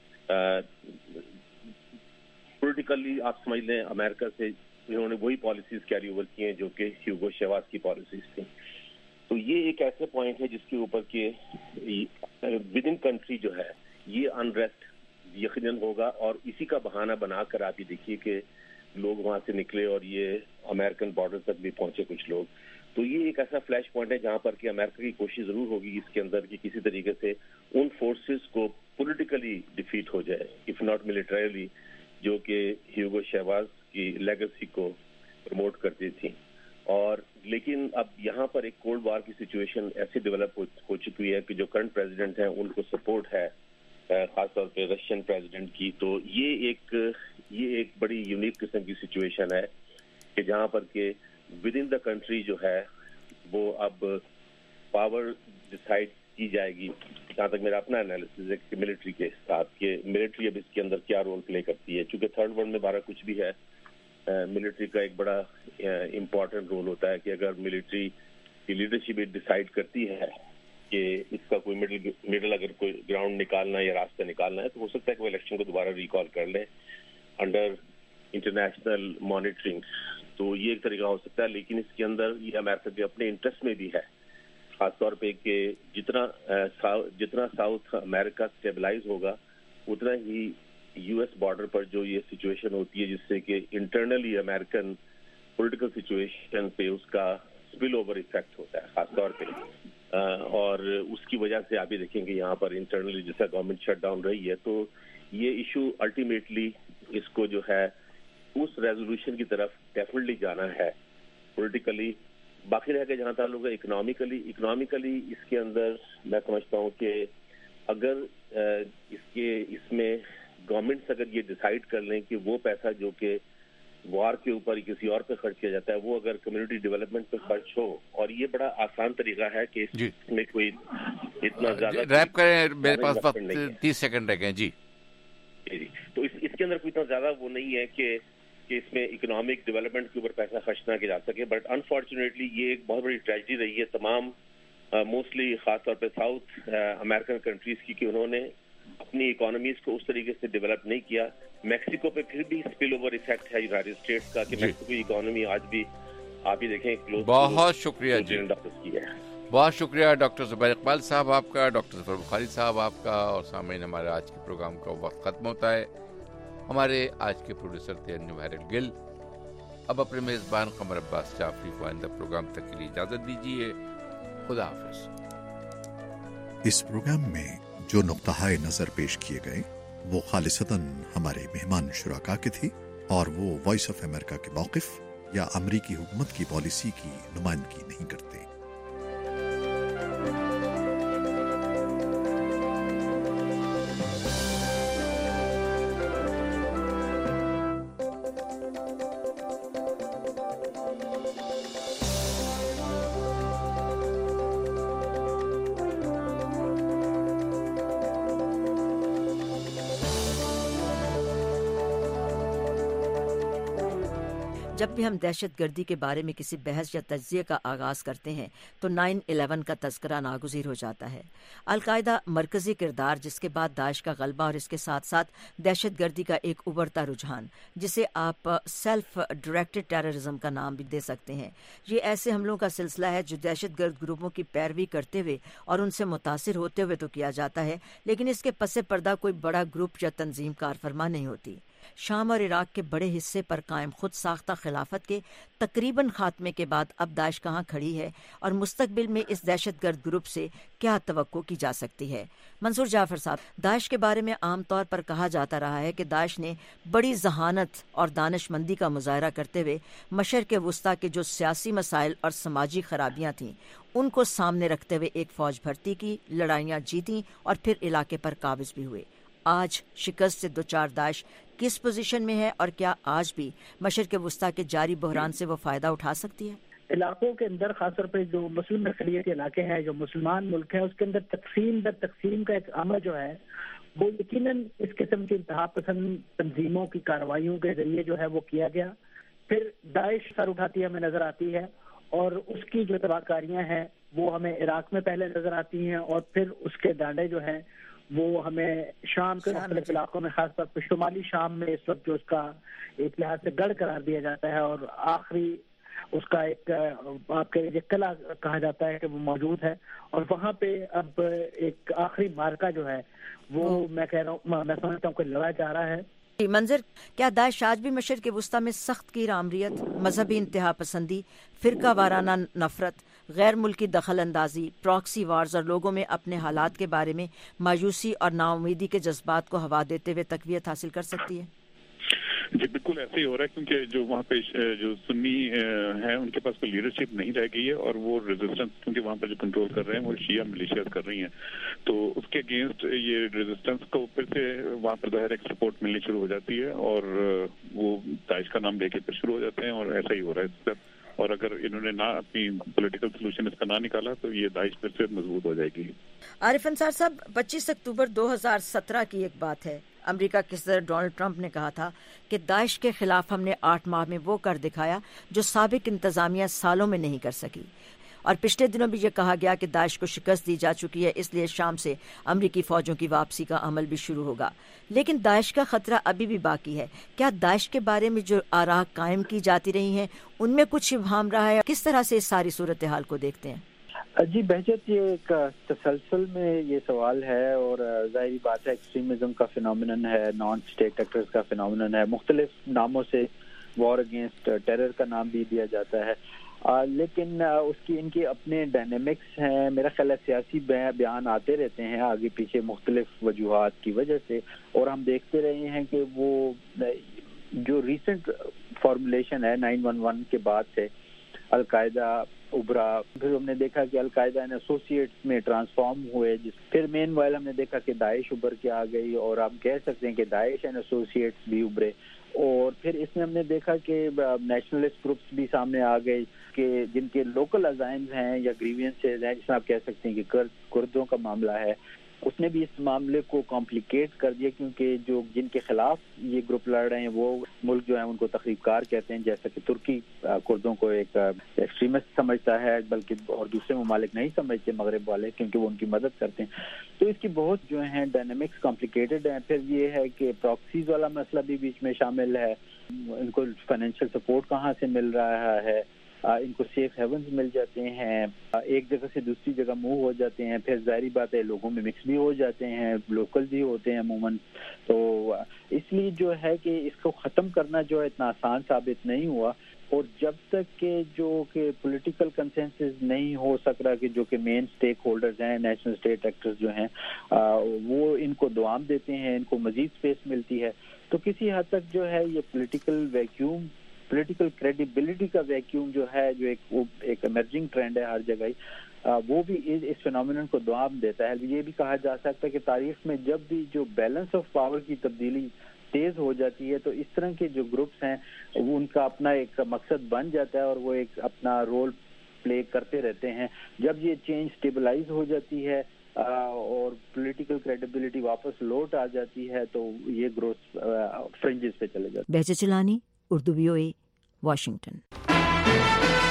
پولیٹیکلی آپ سمجھ لیں امریکہ سے انہوں نے وہی پالیسیز کیری اوور کی ہیں جو کہ ہیوگو شیواز کی پالیسیز تھیں. تو یہ ایک ایسا پوائنٹ ہے جس کے اوپر کہ ود ان کنٹری جو ہے یہ انریسٹ یقیناً ہوگا، اور اسی کا بہانہ بنا کر آپ یہ دیکھیے کہ لوگ وہاں سے نکلے اور یہ امریکن بارڈر تک بھی پہنچے کچھ لوگ. تو یہ ایک ایسا فلیش پوائنٹ ہے جہاں پر کہ امریکہ کی کوشش ضرور ہوگی اس کے اندر کہ کسی طریقے سے ان فورسز کو پولیٹیکلی ڈیفیٹ ہو جائے، اف ناٹ ملیٹریلی، جو کہ ہیوگو شیواز کی لیگیسی کو پروموٹ کرتی تھی. اور لیکن اب یہاں پر ایک کولڈ وار کی سچویشن ایسے ڈیولپ ہو چکی ہے کہ جو کرنٹ پریزیڈنٹ ہیں ان کو سپورٹ ہے خاص طور پہ رشین پریزیڈنٹ کی. تو یہ ایک یہ ایک بڑی یونیک قسم کی سچویشن ہے کہ جہاں پر کہ ود ان دا کنٹری جو ہے وہ اب پاور ڈیسائیڈ کی جائے گی. جہاں تک میرا اپنا انالیسز ہے کہ ملٹری کے ساتھ کہ ملٹری اب اس کے اندر کیا رول پلے کرتی ہے، چونکہ تھرڈ ورلڈ میں بارہ کچھ بھی ہے، ملٹری کا ایک بڑا امپورٹنٹ رول ہوتا ہے کہ اگر ملٹری کی لیڈرشپ ڈیسائیڈ کرتی ہے کہ اس کا کوئی مڈل مڈل اگر کوئی گراؤنڈ نکالنا ہے یا راستہ نکالنا ہے تو ہو سکتا ہے کہ وہ الیکشن کو دوبارہ ریکال کر لیں انڈر انٹرنیشنل مانیٹرنگ. تو یہ ایک طریقہ ہو سکتا ہے، لیکن اس کے اندر یہ امریکہ کے اپنے انٹرسٹ میں بھی ہے، خاص طور پہ کہ جتنا جتنا ساؤتھ امریکہ اسٹیبلائز ہوگا اتنا ہی یو ایس بارڈر پر جو یہ سچویشن ہوتی ہے جس سے کہ انٹرنلی امریکن پولیٹیکل سچویشن پہ اس کا اسپل اوور افیکٹ ہوتا ہے خاص طور پہ. اور اس کی وجہ سے آپ یہ دیکھیں گے یہاں پر انٹرنلی جیسا گورنمنٹ شٹ ڈاؤن رہی ہے، تو یہ ایشو الٹیمیٹلی اس کو جو ہے اس ریزولوشن کی طرف ڈیفینیٹلی جانا ہے پولیٹیکلی. باقی رہ کے جہاں تعلق ہے اکنامیکلی اکنامیکلی اس کے اندر میں سمجھتا ہوں کہ اگر اس کے اس میں گورنمنٹس اگر یہ ڈیسائیڈ کر لیں کہ وہ پیسہ جو کہ وار کے اوپر کسی اور پہ خرچ کیا جاتا ہے وہ اگر کمیونٹی ڈیولپمنٹ پہ خرچ ہو، اور یہ بڑا آسان طریقہ ہے کہ اس جی. میں کوئی اتنا زیادہ ریپ کریں، میرے پاس وقت تیس سیکنڈ رہ گئے. جی جی تو اس اس کے اندر کوئی اتنا زیادہ وہ نہیں ہے کہ کہ اس میں اکنامک ڈیولپمنٹ کے اوپر پیسہ خرچ نہ کیا جا سکے. بٹ انفارچونیٹلی یہ ایک بہت بڑی ٹریجڈی رہی ہے تمام موسٹلی خاص طور پہ ساؤتھ امریکن کنٹریز کی کہ انہوں نے اپنی اکانومیز کو اس طریقے سے ڈیولپ نہیں کیا. میکسیکو پہ پھر بھی اسپل اوور ایفیکٹ ہے یونائٹڈ اسٹیٹس کا کہ میکسیکو کی اکانومی آج بھی آپ ہی دیکھیں کلوز. بہت شکریہ جی، بہت شکریہ ڈاکٹر زبیر اقبال صاحب آپ کا، ڈاکٹر ظفر بخاری صاحب آپ کا. اور سامعین ہمارے آج کے پروگرام کا وقت ختم ہوتا ہے. ہمارے آج کے پروڈیوسر تھے انجم حیرت گل. اب اپنے میزبان قمر عباس جعفری کو آئندہ پروگرام تک کے لیے اجازت دیجیے. خدا حافظ. اس پروگرام میں جو نقطہ نظر پیش کیے گئے وہ خالصتاً ہمارے مہمان شرکا کے تھے اور وہ وائس آف امریکہ کے موقف یا امریکی حکومت کی پالیسی کی نمائندگی نہیں کرتے. جب بھی ہم دہشت گردی کے بارے میں کسی بحث یا تجزیے کا آغاز کرتے ہیں تو نائن الیون کا تذکرہ ناگزیر ہو جاتا ہے۔ القاعدہ مرکزی کردار، جس کے بعد داعش کا غلبہ اور اس کے ساتھ ساتھ دہشت گردی کا ایک ابھرتا رجحان، جسے آپ سیلف ڈائریکٹڈ ٹیررزم کا نام بھی دے سکتے ہیں۔ یہ ایسے حملوں کا سلسلہ ہے جو دہشت گرد گروپوں کی پیروی کرتے ہوئے اور ان سے متاثر ہوتے ہوئے تو کیا جاتا ہے، لیکن اس کے پس پردہ کوئی بڑا گروپ یا تنظیم کار فرما نہیں ہوتی۔ شام اور عراق کے بڑے حصے پر قائم خود ساختہ خلافت کے تقریباً خاتمے کے بعد اب داعش کہاں کھڑی ہے اور مستقبل میں اس دہشت گرد گروپ سے کیا توقع کی جا سکتی ہے؟ منصور جعفر صاحب، داعش کے بارے میں عام طور پر کہا جاتا رہا ہے کہ داعش نے بڑی ذہانت اور دانش مندی کا مظاہرہ کرتے ہوئے مشرق وسطیٰ کے جو سیاسی مسائل اور سماجی خرابیاں تھیں ان کو سامنے رکھتے ہوئے ایک فوج بھرتی کی، لڑائیاں جیتیں اور پھر علاقے پر قابض بھی ہوئے۔ آج شکست سے دوچار داعش کس پوزیشن میں ہے اور کیا آج بھی مشرق وسطیٰ کے جاری بحران سے وہ فائدہ اٹھا سکتی ہے؟ علاقوں کے اندر خاص طور پہ جو مسلم اقلیت کے علاقے ہیں، جو مسلمان ملک ہیں، اس کے اندر تقسیم در تقسیم کا ایک عمل جو ہے وہ یقیناً اس قسم کی انتہا پسند تنظیموں کی کارروائیوں کے ذریعے جو ہے وہ کیا گیا۔ پھر داعش سر اٹھاتی ہمیں نظر آتی ہے اور اس کی جو تباہ کاریاں ہیں وہ ہمیں عراق میں پہلے نظر آتی ہیں اور پھر اس کے ڈانڈے جو ہیں وہ ہمیں شام کے مختلف علاقوں میں، خاص طور پر شمالی شام میں اس وقت جو اس کا ایک لحاظ سے گڑھ قرار دیا جاتا ہے اور آخری اس کا ایک آپ کے یہ قلعہ کہا جاتا ہے کہ وہ موجود ہے، اور وہاں پہ اب ایک آخری مارکا جو ہے وہ میں کہہ رہا ہوں میں سمجھتا ہوں کہ لڑا جا رہا ہے۔ منظر، کیا داعش آج بھی مشرق وسطیٰ میں سخت کی آمریت، مذہبی انتہا پسندی، فرقہ وارانہ نفرت، غیر ملکی دخل اندازی، پراکسی وارز اور لوگوں میں اپنے حالات کے بارے میں مایوسی اور نا امیدی کے جذبات کو ہوا دیتے ہوئے تقویت حاصل کر سکتی ہے؟ جی بالکل ایسے ہی ہو رہا ہے، کیونکہ جو وہاں پہ جو سنی ہیں ان کے پاس کوئی لیڈرشپ نہیں رہ گئی ہے اور وہ ریزسٹنس کیونکہ وہاں پہ جو کنٹرول کر رہے ہیں وہ شیعہ ملیشیاز کر رہی ہیں، تو اس کے اگینسٹ یہ ریزسٹنس کو پھر سے وہاں پر ظاہر ایک سپورٹ ملنی شروع ہو جاتی ہے اور وہ داعش کا نام لے کے پھر شروع ہو جاتے ہیں، اور ایسا ہی ہو رہا ہے اس اور اگر انہوں نے نہ اپنی پولیٹیکل سولوشن اس کا نہ نکالا تو یہ داعش پھر سے مضبوط ہو جائے گی۔ عارف انصار صاحب، پچیس اکتوبر دو ہزار سترہ کی ایک بات ہے، امریکہ کے صدر ڈونلڈ ٹرمپ نے کہا تھا کہ داعش کے خلاف ہم نے آٹھ ماہ میں وہ کر دکھایا جو سابق انتظامیہ سالوں میں نہیں کر سکی، اور پچھلے دنوں بھی یہ کہا گیا کہ داعش کو شکست دی جا چکی ہے، اس لیے شام سے امریکی فوجوں کی واپسی کا عمل بھی شروع ہوگا، لیکن داعش کا خطرہ ابھی بھی باقی ہے۔ کیا داعش کے بارے میں جو آراء قائم کی جاتی رہی ہیں ان میں کچھ ابہام رہا ہے؟ کس طرح سے اس ساری صورتحال کو دیکھتے ہیں؟ جی بہجت، یہ ایک تسلسل میں یہ سوال ہے اور ظاہری بات ہے ایکسٹریمزم کا فینومینن ہے، نان اسٹیٹ ایکٹرز کا فینومینن ہے، مختلف ناموں سے وار اگینسٹ ٹیرر کا نام بھی دیا جاتا ہے، آ, لیکن آ, اس کی ان کے اپنے ڈائنامکس ہیں۔ میرا خیال ہے سیاسی بیان آتے رہتے ہیں آگے پیچھے مختلف وجوہات کی وجہ سے، اور ہم دیکھتے رہے ہیں کہ وہ جو ریسنٹ فارمولیشن ہے نائن ون ون کے بعد سے القاعدہ ابھرا، پھر ہم نے دیکھا کہ القاعدہ ان ایسوسیٹس میں ٹرانسفارم ہوئے، جس پھر مین وائل ہم نے دیکھا کہ داعش ابھر کے آ گئی، اور آپ کہہ سکتے ہیں کہ داعش اینڈ ایسوسیٹس بھی ابھرے، اور پھر اس میں ہم نے دیکھا کہ نیشنلسٹ گروپس بھی سامنے آ گئے کہ جن کے لوکل عزائم ہیں یا گریوینسز ہیں، جس میں آپ کہہ سکتے ہیں کہ کردوں کا معاملہ ہے، اس نے بھی اس معاملے کو کمپلیکیٹ کر دیا، کیونکہ جو جن کے خلاف یہ گروپ لڑ رہے ہیں وہ ملک جو ہے ان کو تخریب کار کہتے ہیں، جیسا کہ ترکی کردوں کو ایک ایکسٹریمسٹ سمجھتا ہے، بلکہ اور دوسرے ممالک نہیں سمجھتے مغرب والے، کیونکہ وہ ان کی مدد کرتے ہیں۔ تو اس کی بہت جو ہیں ڈائنامکس کمپلیکیٹڈ ہیں۔ پھر یہ ہے کہ پراکسیز والا مسئلہ بھی بیچ میں شامل ہے، ان کو فائنینشیل سپورٹ کہاں سے مل رہا ہے، ان کو سیف ہیونز مل جاتے ہیں، ایک جگہ سے دوسری جگہ موو ہو جاتے ہیں، پھر ظاہری بات ہے لوگوں میں مکس بھی ہو جاتے ہیں، لوکل بھی ہوتے ہیں عموماً، تو اس لیے جو ہے کہ اس کو ختم کرنا جو ہے اتنا آسان ثابت نہیں ہوا، اور جب تک کہ جو کہ پولیٹیکل کنسنسس نہیں ہو سک رہا کہ جو کہ مین سٹیک ہولڈرز ہیں، نیشنل اسٹیٹ ایکٹرز جو ہیں، وہ ان کو دوام دیتے ہیں، ان کو مزید اسپیس ملتی ہے، تو کسی حد تک جو ہے یہ پولیٹیکل ویکیوم، پولیٹیکل کریڈیبلٹی کا ویکیوم جو ہے، جو ایک ایک ایمرجنگ ٹرینڈ ہے ہر جگہ ہی، وہ بھی اس فینومینن کو دوام دیتا ہے۔ یہ بھی کہا جا سکتا ہے کہ تاریخ میں جب بھی جو بیلنس آف پاور کی تبدیلی تیز ہو جاتی ہے تو اس طرح کے جو گروپس ہیں وہ ان کا اپنا ایک مقصد بن جاتا ہے اور وہ ایک اپنا رول پلے کرتے رہتے ہیں۔ جب یہ چینج اسٹیبلائز ہو جاتی ہے اور پولیٹیکل کریڈیبلٹی واپس لوٹ آ جاتی ہے تو یہ گروتھ فرنجز پہ چلے جاتے ہیں۔ بہجت چلانی، اردو وی او اے، واشنگٹن۔